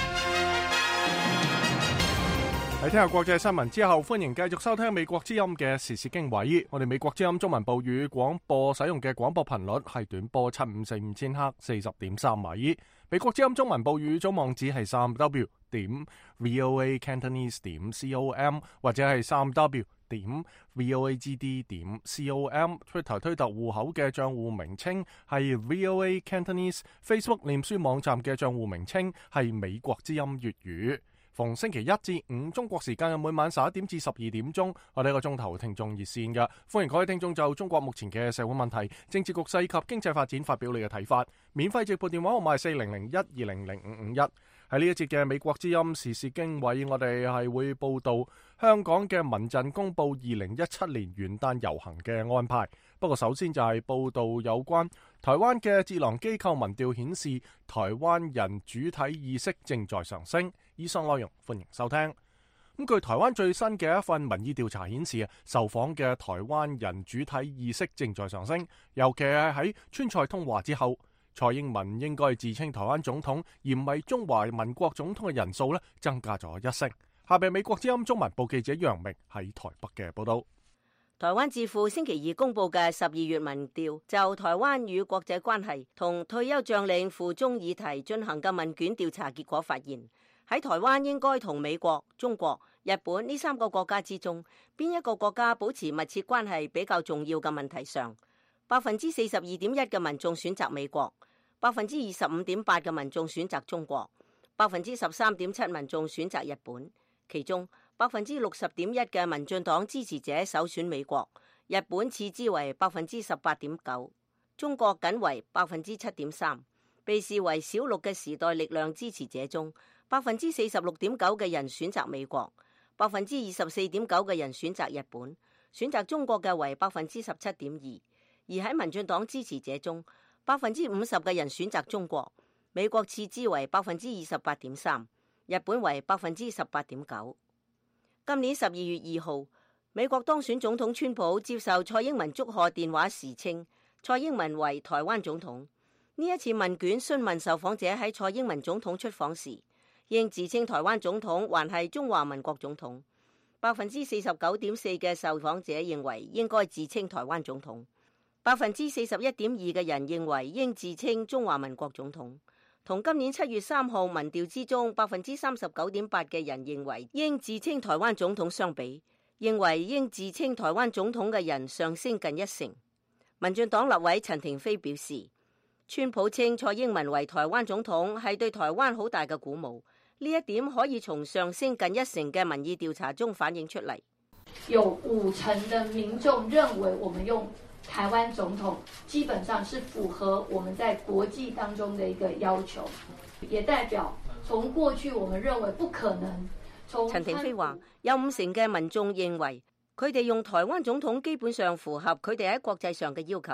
喺聽下國際新聞之後，歡迎繼續收聽美國之音嘅時事經緯。我哋美國之音中文部語廣播使用嘅廣播頻率係短波七五四五千赫四十點三米。美國之音中文部語總網址係三 w 點 voa cantonese 點 com 或者係三 w 點 voagd 點 com。Twitter 推特戶口嘅賬戶名稱係 VOA Cantonese。Facebook 臉書網站嘅賬戶名稱係美國之音粵語。逢星期一至五中國時間嘅每晚十一點至十二點鐘，我哋一個鐘頭聽眾熱線嘅，歡迎各位聽眾就中國目前嘅社會問題、政治局勢及經濟發展發表你嘅睇法。免費直撥電話號碼係四零零一二零零五五一。喺呢一節嘅美國之音時事經緯，我哋係會報道香港嘅民陣公布二零一七年元旦遊行嘅安排。不過首先就係報道有關台灣嘅智囊機構民調顯示，台灣人主體意識正在上升。以上內容歡迎收聽。咁據台灣最新嘅一份民意調查顯示啊，受訪嘅台灣人主體意識正在上升，尤其係喺川菜通話之後，蔡英文應該自稱台灣總統而唔係中華民國總統嘅人數咧增加咗一成。下邊美國之音中文部記者楊明喺台北嘅報道。 台灣智庫星期二公布嘅十二月民調，就台灣與國際關係同退休將領赴中議題進行嘅問卷調查結果發現，喺台灣應該同美國、中國、日本呢三個國家之中，邊一個國家保持密切關係比較重要嘅問題上，百分之四十二點一嘅民眾選擇美國，百分之二十五點八嘅民眾選擇中國，百分之十三點七民眾選擇日本，其中百分之六十點一嘅民進黨支持者首選美國，日本次之為百分之十八點九，中國僅為百分之七點三。被視為小綠嘅時代力量支持者中，百分之四十六點九嘅人選擇美國，百分之二十四點九嘅人選擇日本，選擇中國嘅為百分之十七點二。而喺民進黨支持者中，百分之五十嘅人選擇中國，美國次之為百分之二十八點三，日本為百分之十八點九。今年十二月二號，美國當選總統川普接受蔡英文祝賀電話時稱，蔡英文為台灣總統。呢一次問卷詢問受訪者喺蔡英文總統出訪時，應自稱台灣總統還係中華民國總統。百分之四十九點四嘅受訪者認為應該自稱台灣總統，百分之四十一點二嘅人認為應自稱中華民國總統。同今年七月三號民調之中百分之三十九點八嘅人認為應自稱台灣總統相比，認為應自稱台灣總統嘅人上升近一成。民進黨立委陳亭妃表示，川普稱蔡英文為台灣總統係對台灣好大嘅鼓舞，呢一點可以從上升近一成嘅民意調查中反映出嚟。 有五成嘅民眾認為我們用台灣總統基本上是符合我們在國際當中的一個要求，也代表從過去我們認為不可能。 陳亭妃話，有五成嘅民眾認為佢哋用台灣總統基本上符合佢哋喺國際上嘅要求，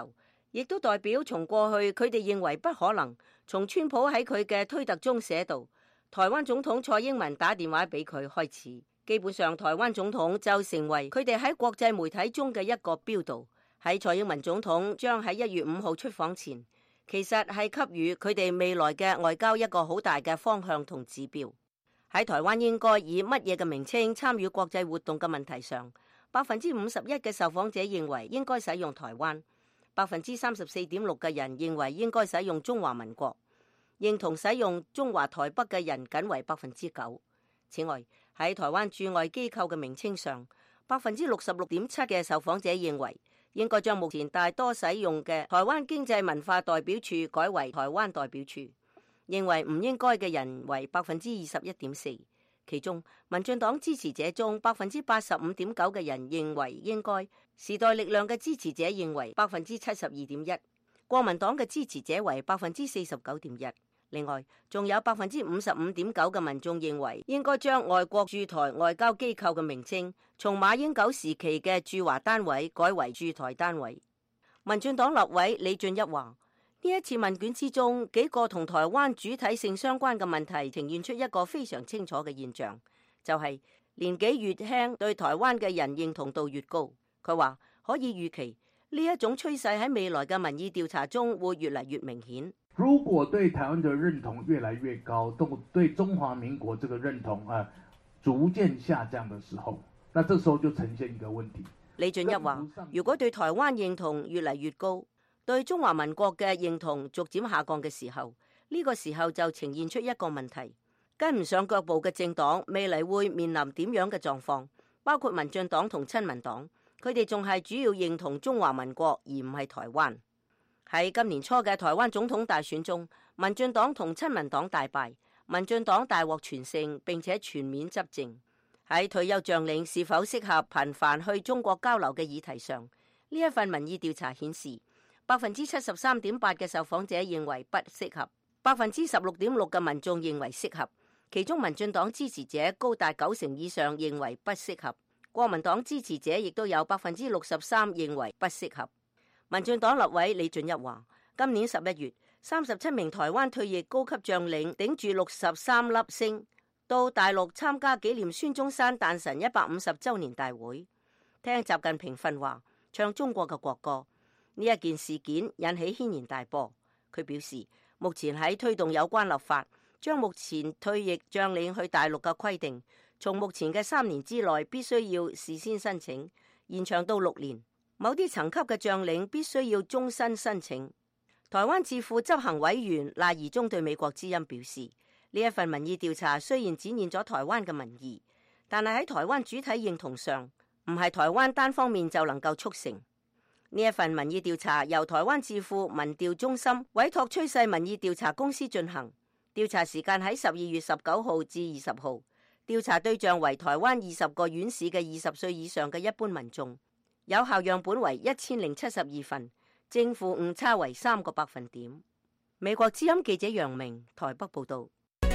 亦都代表從過去佢哋認為不可能，從川普喺佢嘅推特中寫道，台灣總統蔡英文打電話俾佢開始，基本上台灣總統就成為佢哋喺國際媒體中嘅一個標誌。喺蔡英文總統將喺一月五號出訪前，其實係給予佢哋未來嘅外交一個好大嘅方向同指標。喺台灣應該以乜嘢嘅名稱參與國際活動嘅問題上，百分之五十一嘅受訪者認為應該使用台灣，百分之三十四點六嘅人認為應該使用中華民國，認同使用中華台北嘅人僅為百分之九。此外，喺台灣駐外機構嘅名稱上，百分之六十六點七嘅受訪者認為應該將目前大多使用嘅台灣經濟文化代表處改為台灣代表處。認為唔應該嘅人為百分之二十一點四，其中民進黨支持者中百分之八十五點九嘅人認為應該，時代力量嘅支持者認為百分之七十二點一，國民黨嘅支持者為百分之四十九點一。另外，仲有百分之五十五點九嘅民眾認為應該將外國駐台外交機構嘅名稱從馬英九時期嘅駐華單位改為駐台單位。民進黨立委李俊一話：呢一次問卷之中，幾個同台灣主體性相關嘅問題呈現出一個非常清楚嘅現象，就係、是、年紀越輕對台灣嘅人認同度越高。佢話可以預期呢一種趨勢喺未來嘅民意調查中會越嚟越明顯。 如果對台灣嘅認同越來越高，對中華民國這個認同啊逐漸下降嘅時候，那這時候就呈現一個問題。 李俊一話：如果對台灣認同越嚟越高，對中華民國嘅認同逐漸下降嘅時候，呢、這個時候就呈現出一個問題，跟唔上腳步嘅政黨未來會面臨點樣嘅狀況？包括民進黨同親民黨，佢哋仲係主要認同中華民國而唔係台灣。喺今年初嘅台灣總統大選中，民進黨同親民黨大敗，民進黨大獲全勝並且全面執政。喺退休將領是否適合頻繁去中國交流嘅議題上，呢一份民意調查顯示，百分之七十三點八嘅受訪者認為不適合，百分之十六點六嘅民眾認為適合，其中民進黨支持者高達九成以上認為不適合，國民黨支持者亦都有百分之六十三認為不適合。民進黨立委李俊一話：今年十一月，三十七名台灣退役高級將領頂住六十三粒星到大陸參加紀念孫中山誕辰一百五十週年大會，聽習近平訓話，唱中國嘅國歌。呢一件事件引起軒然大波。佢表示，目前喺推動有關立法，將目前退役將領去大陸嘅規定，從目前嘅三年之內必須要事先申請，延長到六年。某啲層級嘅將領必須要終身申請。台灣智庫執行委員賴宜中對美國之音表示，呢一份民意調查雖然展現咗台灣嘅民意，但係喺台灣主體認同上，唔係台灣單方面就能夠促成。呢一份民意調查由台灣智庫民調中心委託趨勢民意調查公司進行，調查時間喺十二月十九號至二十號，調查對象為台灣二十個縣市嘅二十歲以上嘅一般民眾。有效樣本為一千零七十二份，正負誤差為三個百分點。美國之音記者楊明台北報道。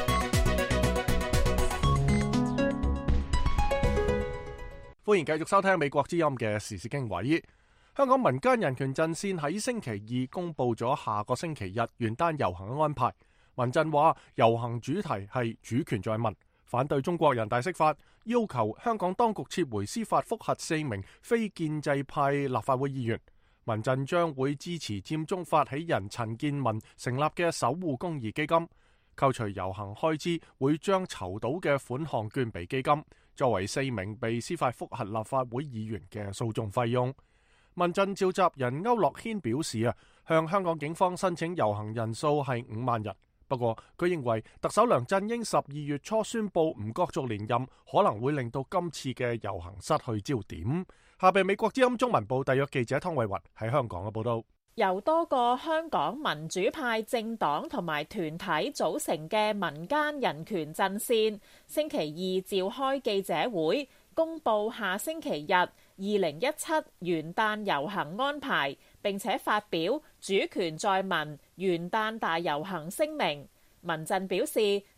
歡迎繼續收聽美國之音嘅時事經緯。香港民間人權陣線喺星期二公布咗下個星期日元旦遊行嘅安排。民陣話遊行主題係主權在民，反對中國人大釋法，要求香港當局撤回司法覆核四名非建制派立法會議員。民陣將會支持佔中發起人陳建文成立嘅守護公義基金，扣除遊行開支，會將籌到嘅款項捐俾基金，作為四名被司法覆核立法會議員嘅訴訟費用。民陣召集人區諾軒表示啊，向香港警方申請遊行人數係五萬人。不過佢認為特首梁振英十二月初宣布唔角逐連任，可能會令到今次嘅遊行失去焦點。下邊美國之音中文部特約記者湯慧雲喺香港嘅報道。 由多個香港民主派政黨同埋團體組成嘅民間人權陣線，星期二召開記者會，公布下星期日二零一七元旦遊行安排，並且發表主權在民元旦大遊行聲明。民陣表示，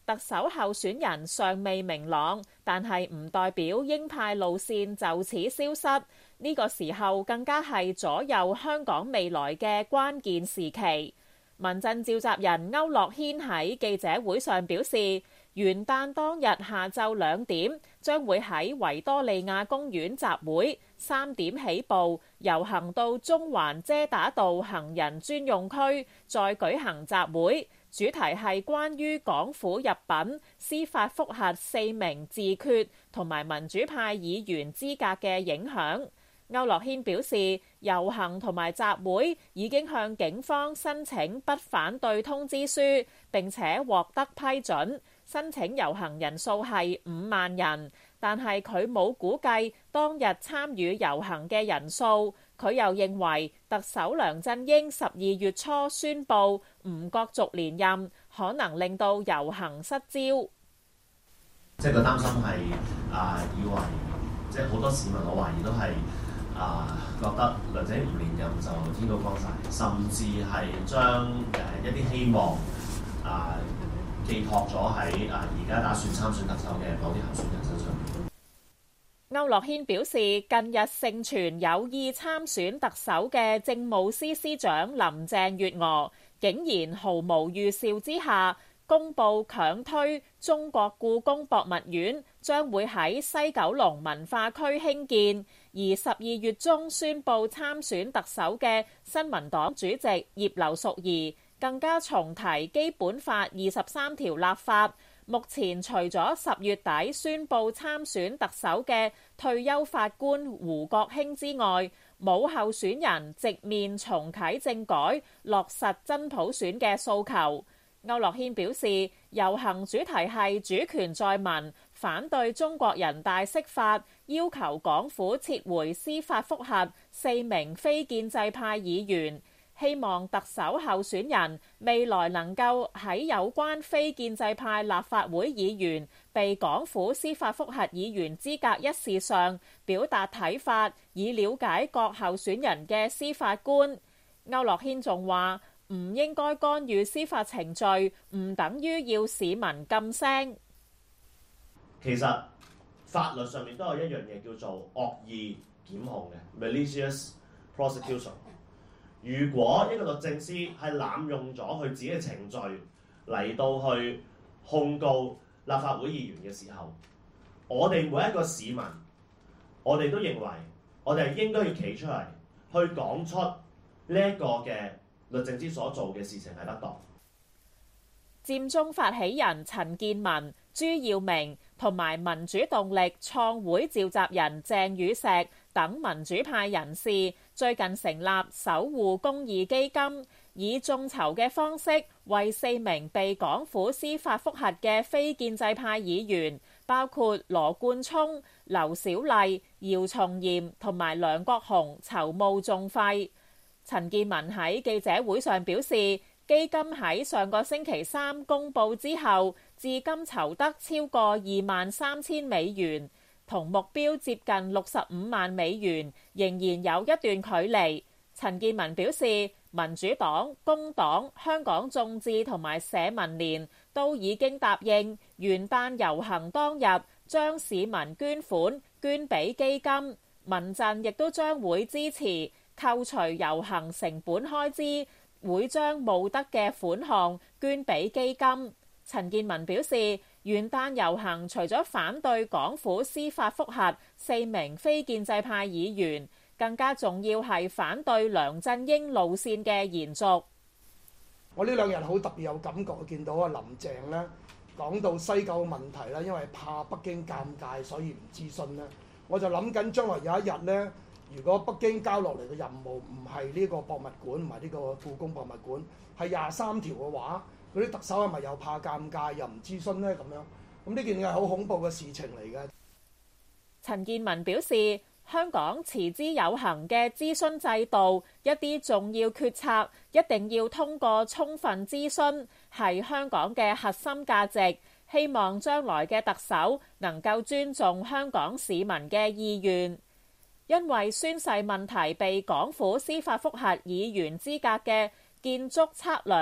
特首候選人尚未明朗，但係唔代表鷹派路線就此消失。呢個時候更加係左右香港未來嘅關鍵時期。民陣召集人區諾軒喺記者會上表示，元旦當日下晝兩點將會喺維多利亞公園集會，三點起步遊行到中環遮打道行人專用區，再舉行集會。主題係關於港府入稟司法覆核四名自決同埋民主派議員資格嘅影響。區諾軒表示，遊行同埋集會已經向警方申請不反對通知書，並且獲得批准。申請遊行人數係五萬人，但係佢冇估計當日參與遊行嘅人數。佢又認為特首梁振英十二月初宣布唔角逐連任，可能令到遊行失焦。 即係個擔心係啊，以為即係好多市民，我懷疑都係啊覺得梁振英唔連任就天都光晒，甚至係將誒一啲希望啊寄託咗喺啊而家打算參選特首嘅某啲候選人身上。 區諾軒表示，近日盛傳有意參選特首嘅政務司司長林鄭月娥，竟然毫無預兆之下公布強推中國故宮博物院將會喺西九龍文化區興建，而十二月中宣布參選特首嘅新民黨主席葉劉淑儀，更加重提基本法二十三條立法。目前除咗十月底宣布參選特首嘅退休法官胡國興之外，冇候選人直面重啟政改、落實真普選嘅訴求。區諾軒表示，遊行主題係主權在民，反對中國人大釋法，要求港府撤回司法覆核四名非建制派議員。希望特首候選人未來能夠喺有關非建制派立法會議員被港府司法覆核議員資格一事上表達睇法，以了解各候選人嘅司法觀。區諾軒仲話唔應該干預司法程序，唔等於要市民噤聲。 其實法律上面都有一樣嘢叫做惡意檢控嘅 malicious prosecution。如果一個律政司係濫用咗佢自己嘅程序嚟到去控告立法會議員嘅時候，我哋每一個市民，我哋都認為我哋係應該要企出嚟去講出呢一個嘅律政司所做嘅事情係得當。 佔中發起人陳健民、朱耀明同埋民主動力創會召集人鄭宇碩等民主派人士最近成立守護公義基金，以眾籌嘅方式為四名被港府司法覆核嘅非建制派議員，包括羅冠聰、劉小麗、姚松炎同埋梁國雄籌募訟費。陳健民喺記者會上表示，基金喺上個星期三公佈之後，至今籌得超過二萬三千美元，同目標接近六十五萬美元，仍然有一段距離。陳健民表示，民主黨、工黨、香港眾志同埋社民連都已經答應元旦遊行當日將市民捐款捐俾基金，民陣亦都將會支持扣除遊行成本開支，會將募得嘅款項捐俾基金。陳健民表示，元旦遊行除咗反對港府司法覆核四名非建制派議員，更加重要係反對梁振英路線嘅延續。 我呢兩日好特別有感覺，見到阿林鄭呢講到西九問題啦，因為怕北京尷尬，所以唔諮詢呢。我就諗緊將來有一日呢，如果北京交落嚟嘅任務唔係呢個博物館，唔係呢個故宮博物館，係廿三條嘅話，嗰啲特首係咪又怕尷尬，又唔諮詢呢？咁樣咁呢件係好恐怖嘅事情嚟嘅。 陳健民表示，香港持之有恒嘅諮詢制度，一啲重要決策一定要通過充分諮詢，係香港嘅核心價值。希望將來嘅特首能夠尊重香港市民嘅意願。因為宣誓問題被港府司法覆核議員資格嘅建築測量、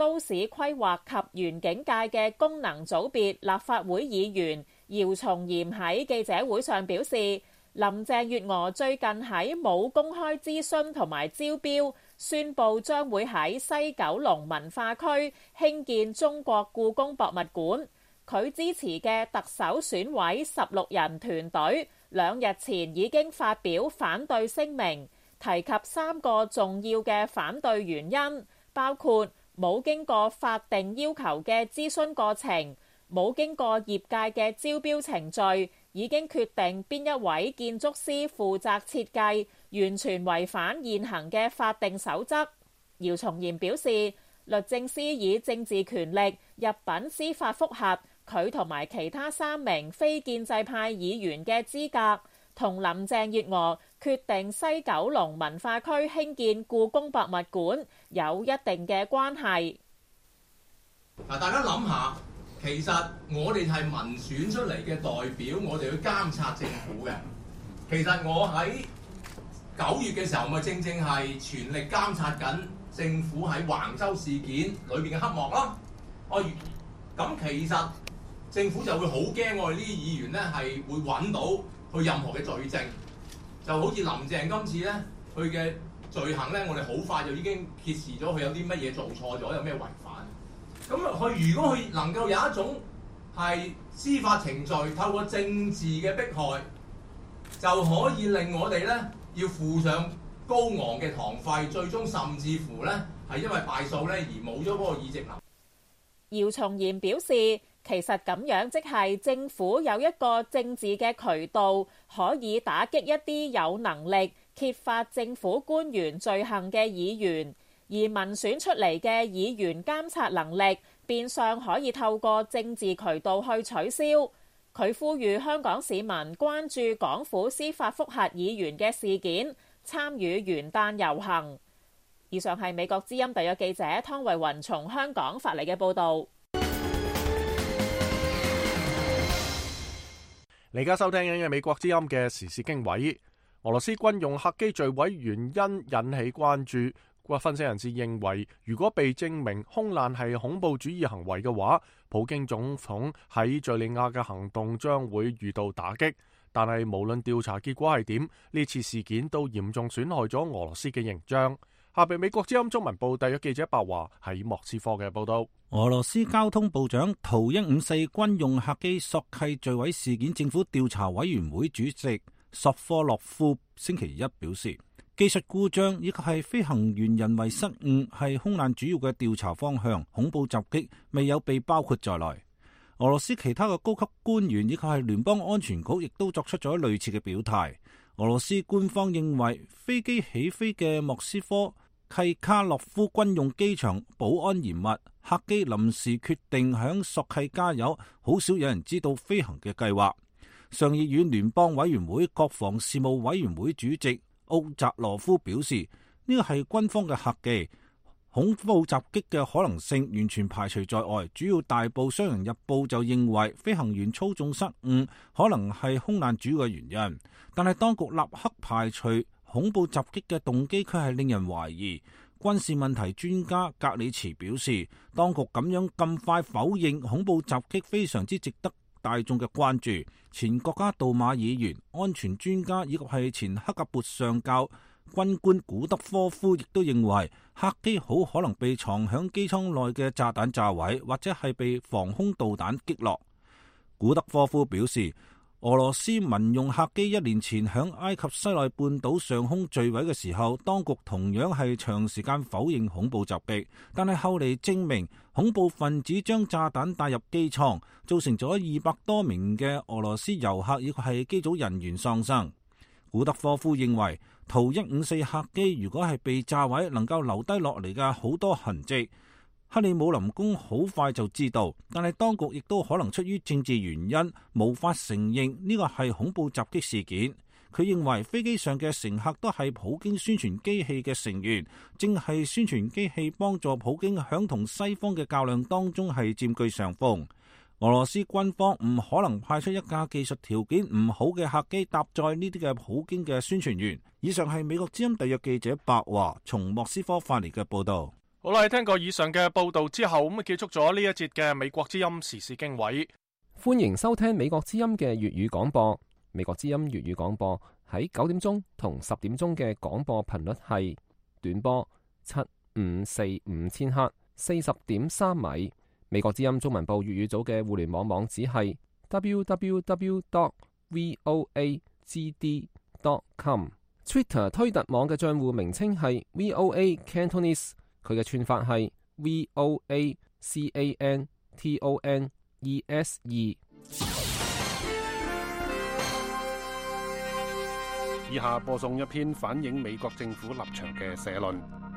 都市規劃及園境界嘅功能組別立法會議員姚松炎喺記者會上表示，林鄭月娥最近喺冇公開諮詢同埋招標，宣布將會喺西九龍文化區興建中國故宮博物館。佢支持嘅特首選委十六人團隊兩日前已經發表反對聲明，提及三個重要嘅反對原因，包括冇經過法定要求嘅諮詢過程，冇經過業界嘅招標程序，已經決定邊一位建築師負責設計，完全違反現行嘅法定守則。姚松炎表示，律政司以政治權力入稟司法覆核佢同埋其他三名非建制派議員嘅資格，同林鄭月娥決定西九龍文化區興建故宮博物館有一定嘅關係。 嗱，大家諗下，其實我哋係民選出嚟嘅代表，我哋去監察政府嘅。其實我喺九月嘅時候，咪正正係全力監察緊政府喺橫洲事件裏邊嘅黑幕咯。我咁其實政府就會好驚我哋呢啲議員咧係會揾到佢任何嘅罪證，就好似林鄭今次咧佢嘅罪行咧，我哋好快就已經揭示咗佢有啲乜嘢做錯咗，有咩違反。咁佢如果佢能夠有一種係司法程序透過政治嘅迫害，就可以令我哋咧要付上高昂嘅堂費，最終甚至乎咧係因為敗訴咧而冇咗嗰個議席。 姚松炎表示，其實咁樣即係政府有一個政治嘅渠道，可以打擊一啲有能力揭發政府官員罪行嘅議員，而民選出嚟嘅議員監察能力變相可以透過政治渠道去取消。佢呼籲香港市民關注港府司法覆核議員嘅事件，參與元旦遊行。以上係美國之音特約記者湯慧雲從香港發嚟嘅報導。 你而家收聽緊嘅美國之音嘅時事經緯，俄羅斯軍用客機墜毀原因引起關注。分析人士認為，如果被證明空難係恐怖主義行為嘅話，普京總統喺敘利亞嘅行動將會遇到打擊。但係無論調查結果係點，呢次事件都嚴重損害咗俄羅斯嘅形象。下邊美國之音中文部特約記者白華喺莫斯科嘅報道。 俄羅斯交通部長圖一五四軍用客機索契墜毀事件政府調查委員會主席索科洛夫星期一表示，技術故障以及係飛行員人為失誤係空難主要嘅調查方向，恐怖襲擊未有被包括在內。俄羅斯其他嘅高級官員以及係聯邦安全局亦都作出咗類似嘅表態。俄羅斯官方認為飛機起飛嘅莫斯科契卡洛夫軍用機場保安嚴密，客機臨時決定響索契加油，好少有人知道飛行嘅計劃。上議院聯邦委員會國防事務委員會主席奧扎羅夫表示，呢個係軍方嘅客機，恐怖襲擊嘅可能性完全排除在外。主要大報商人日報就認為飛行員操縱失誤可能係空難主要嘅原因，但係當局立刻排除恐怖襲擊嘅動機，卻係令人懷疑。軍事問題專家格里茨表示，當局咁樣咁快否認恐怖襲擊非常之值得大眾嘅關注。前國家杜馬議員、安全專家以及係前克格勃上校軍官古德科夫亦都認為，客機好可能被藏響機艙內嘅炸彈炸毀，或者係被防空導彈擊落。古德科夫表示，俄羅斯民用客機一年前響埃及西奈半島上空墜毀嘅時候，當局同樣係長時間否認恐怖襲擊，但係後嚟證明恐怖分子將炸彈帶入機艙，造成咗二百多名嘅俄羅斯遊客以及係機組人員喪生。古德科夫認為，圖一五四客機如果係被炸毀，能夠留低落嚟嘅好多痕跡，克里姆林宮好快就知道，但係當局亦都可能出於政治原因，無法承認呢個係恐怖襲擊事件。佢認為飛機上嘅乘客都係普京宣傳機器嘅成員，正係宣傳機器幫助普京響同西方嘅較量當中係佔據上風。俄羅斯軍方唔可能派出一架技術條件唔好嘅客機搭載呢啲嘅普京嘅宣傳員。以上係美國之音特約記者白華從莫斯科發嚟嘅報道。 好啦，聽過以上嘅報道之後，咁結束咗呢一節嘅美國之音時事經緯。 歡迎收聽美國之音嘅粵語廣播。美國之音粵語廣播喺九點鐘同十點鐘嘅廣播頻率係短波七五四五千赫，四十點三米。美國之音中文部粵語組嘅互聯網網址係 double-u double-u double-u dot voa g d dot com。Twitter 推特網嘅賬戶名稱係 V O A Cantonese， 佢嘅串法係 V O A C A N T O N E S E。 以下播送一篇反映美國政府立場嘅社論。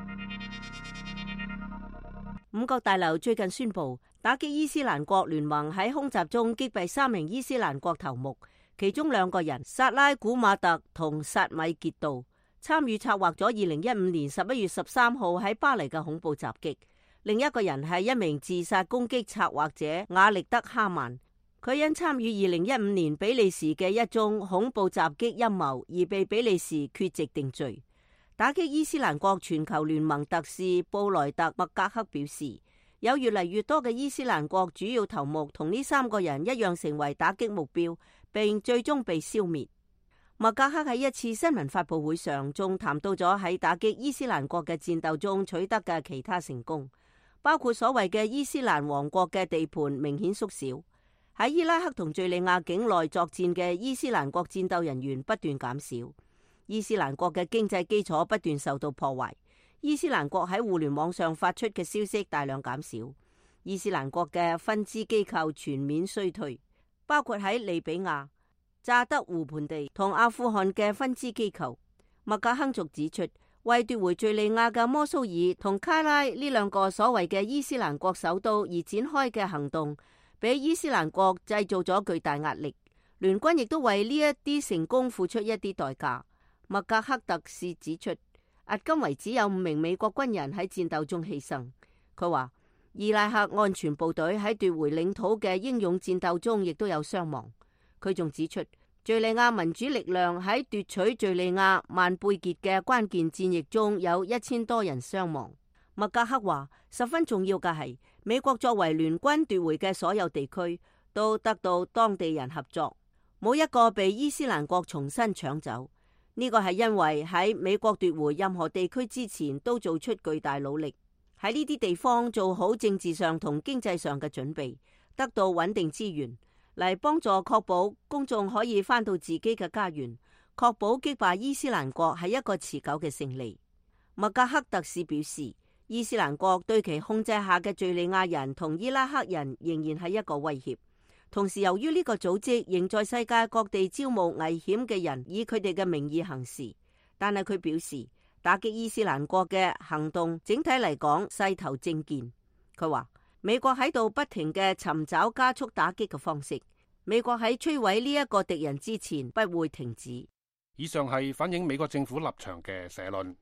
五角大樓最近宣布打擊伊斯蘭國聯盟喺空襲中擊斃三名伊斯蘭國頭目，其中兩個人薩拉古馬特同薩米傑道參與策劃咗二零一五年十一月十三號喺巴黎嘅恐怖襲擊。另一個人係一名自殺攻擊策劃者瓦力德哈曼，佢因參與二零一五年比利時嘅一宗恐怖襲擊陰謀而被比利時缺席定罪。打擊伊斯蘭國全球聯盟特使布萊特麥格克表示，有越嚟越多嘅伊斯蘭國主要頭目同呢三個人一樣成為打擊目標，並最終被消滅。麥格克喺一次新聞發佈會上仲談到咗喺打擊伊斯蘭國嘅戰鬥中取得嘅其他成功，包括所謂嘅伊斯蘭王國嘅地盤明顯縮小，喺伊拉克同敘利亞境內作戰嘅伊斯蘭國戰鬥人員不斷減少，伊斯蘭國嘅經濟基礎不斷受到破壞，伊斯蘭國喺互聯網上發出嘅消息大量減少，伊斯蘭國嘅分支機構全面衰退，包括喺利比亞、乍得湖盆地同阿富汗嘅分支機構。麥格亨族指出，為奪回敘利亞嘅摩蘇爾同卡拉呢兩個所謂嘅伊斯蘭國首都而展開嘅行動，俾伊斯蘭國製造咗巨大壓力。聯軍亦都為呢一啲成功付出一啲代價。麥格克特使指出，迄今為止有五名美國軍人喺戰鬥中犧牲。佢話，伊拉克安全部隊喺奪回領土嘅英勇戰鬥中亦都有傷亡。佢仲指出，敘利亞民主力量喺奪取敘利亞曼貝傑嘅關鍵戰役中有一千多人傷亡。麥格克話，十分重要嘅係，美國作為聯軍奪回嘅所有地區都得到當地人合作，冇一個被伊斯蘭國重新搶走。呢個係因為喺美國奪回任何地區之前都做出巨大努力，喺呢啲地方做好政治上同經濟上嘅準備，得到穩定資源嚟幫助確保公眾可以返到自己嘅家園，確保擊敗伊斯蘭國係一個持久嘅勝利。麥格克特使表示，伊斯蘭國對其控制下嘅敘利亞人同伊拉克人仍然係一個威脅。同時，由於呢個組織仍在世界各地招募危險嘅人，以佢哋嘅名義行事，但係佢表示，打擊伊斯蘭國嘅行動整體嚟講勢頭正健。佢話，美國喺度不停嘅尋找加速打擊嘅方式，美國喺摧毀呢一個敵人之前不會停止。 以上係反映美國政府立場嘅社論。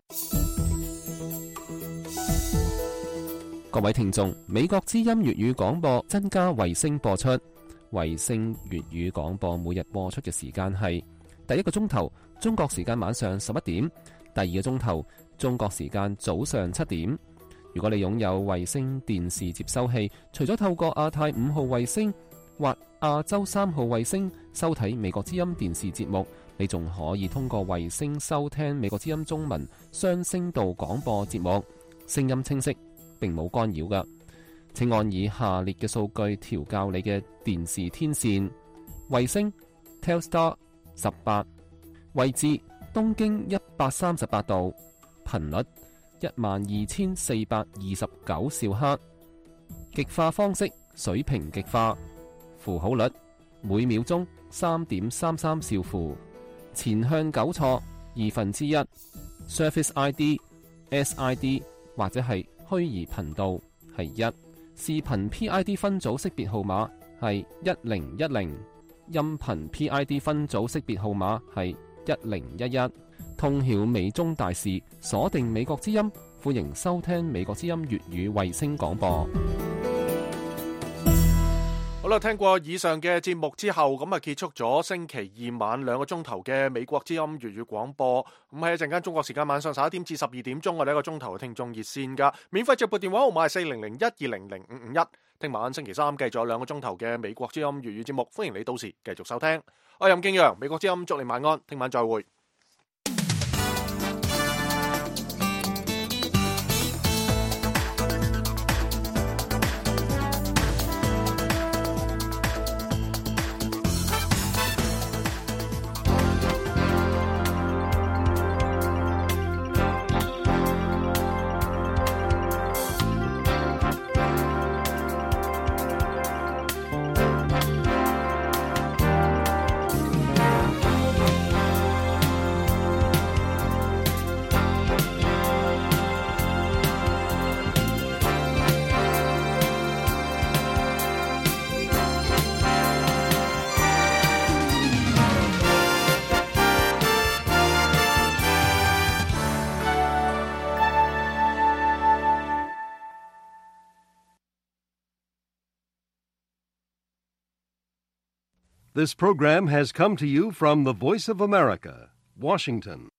各位聽眾，美國之音粵語廣播增加衛星播出。衛星粵語廣播每日播出嘅時間係第一個鐘頭中國時間晚上十一點，第二個鐘頭中國時間早上七點。如果你擁有衛星電視接收器，除咗透過亞太五號衛星或亞洲三號衛星收睇美國之音電視節目，你仲可以通過衛星收聽美國之音中文雙聲道廣播節目，聲音清晰，並冇干擾㗎。請按以下列嘅數據調校你嘅電視天線：衛星 Telstar 十八，位置東經一百三十八度，頻率一萬二千四百二十九兆赫，極化方式水平極化，符號率每秒鐘三點三三兆符，前向糾錯二分之一 ，Surface I D、S I D 或者係虛擬頻道係一。視頻 P I D 分組識別號碼係一零一零，音頻 P I D 分組識別號碼係一零一一。通曉美中大事，鎖定美國之音，歡迎收聽美國之音粵語衛星廣播。 好啦，聽過以上嘅節目之後，咁啊結束咗星期二晚兩個鐘頭嘅美國之音粵語廣播。咁喺一陣間中國時間晚上十一點至十二點鐘，我哋一個鐘頭嘅聽眾熱線噶，免費直撥電話號碼係四零零一二零零五五一。聽晚星期三繼續有兩個鐘頭嘅美國之音粵語節目，歡迎你到時繼續收聽。我係任敬陽，美國之音祝你晚安，聽晚再會。 This program has come to you from the Voice of America, Washington.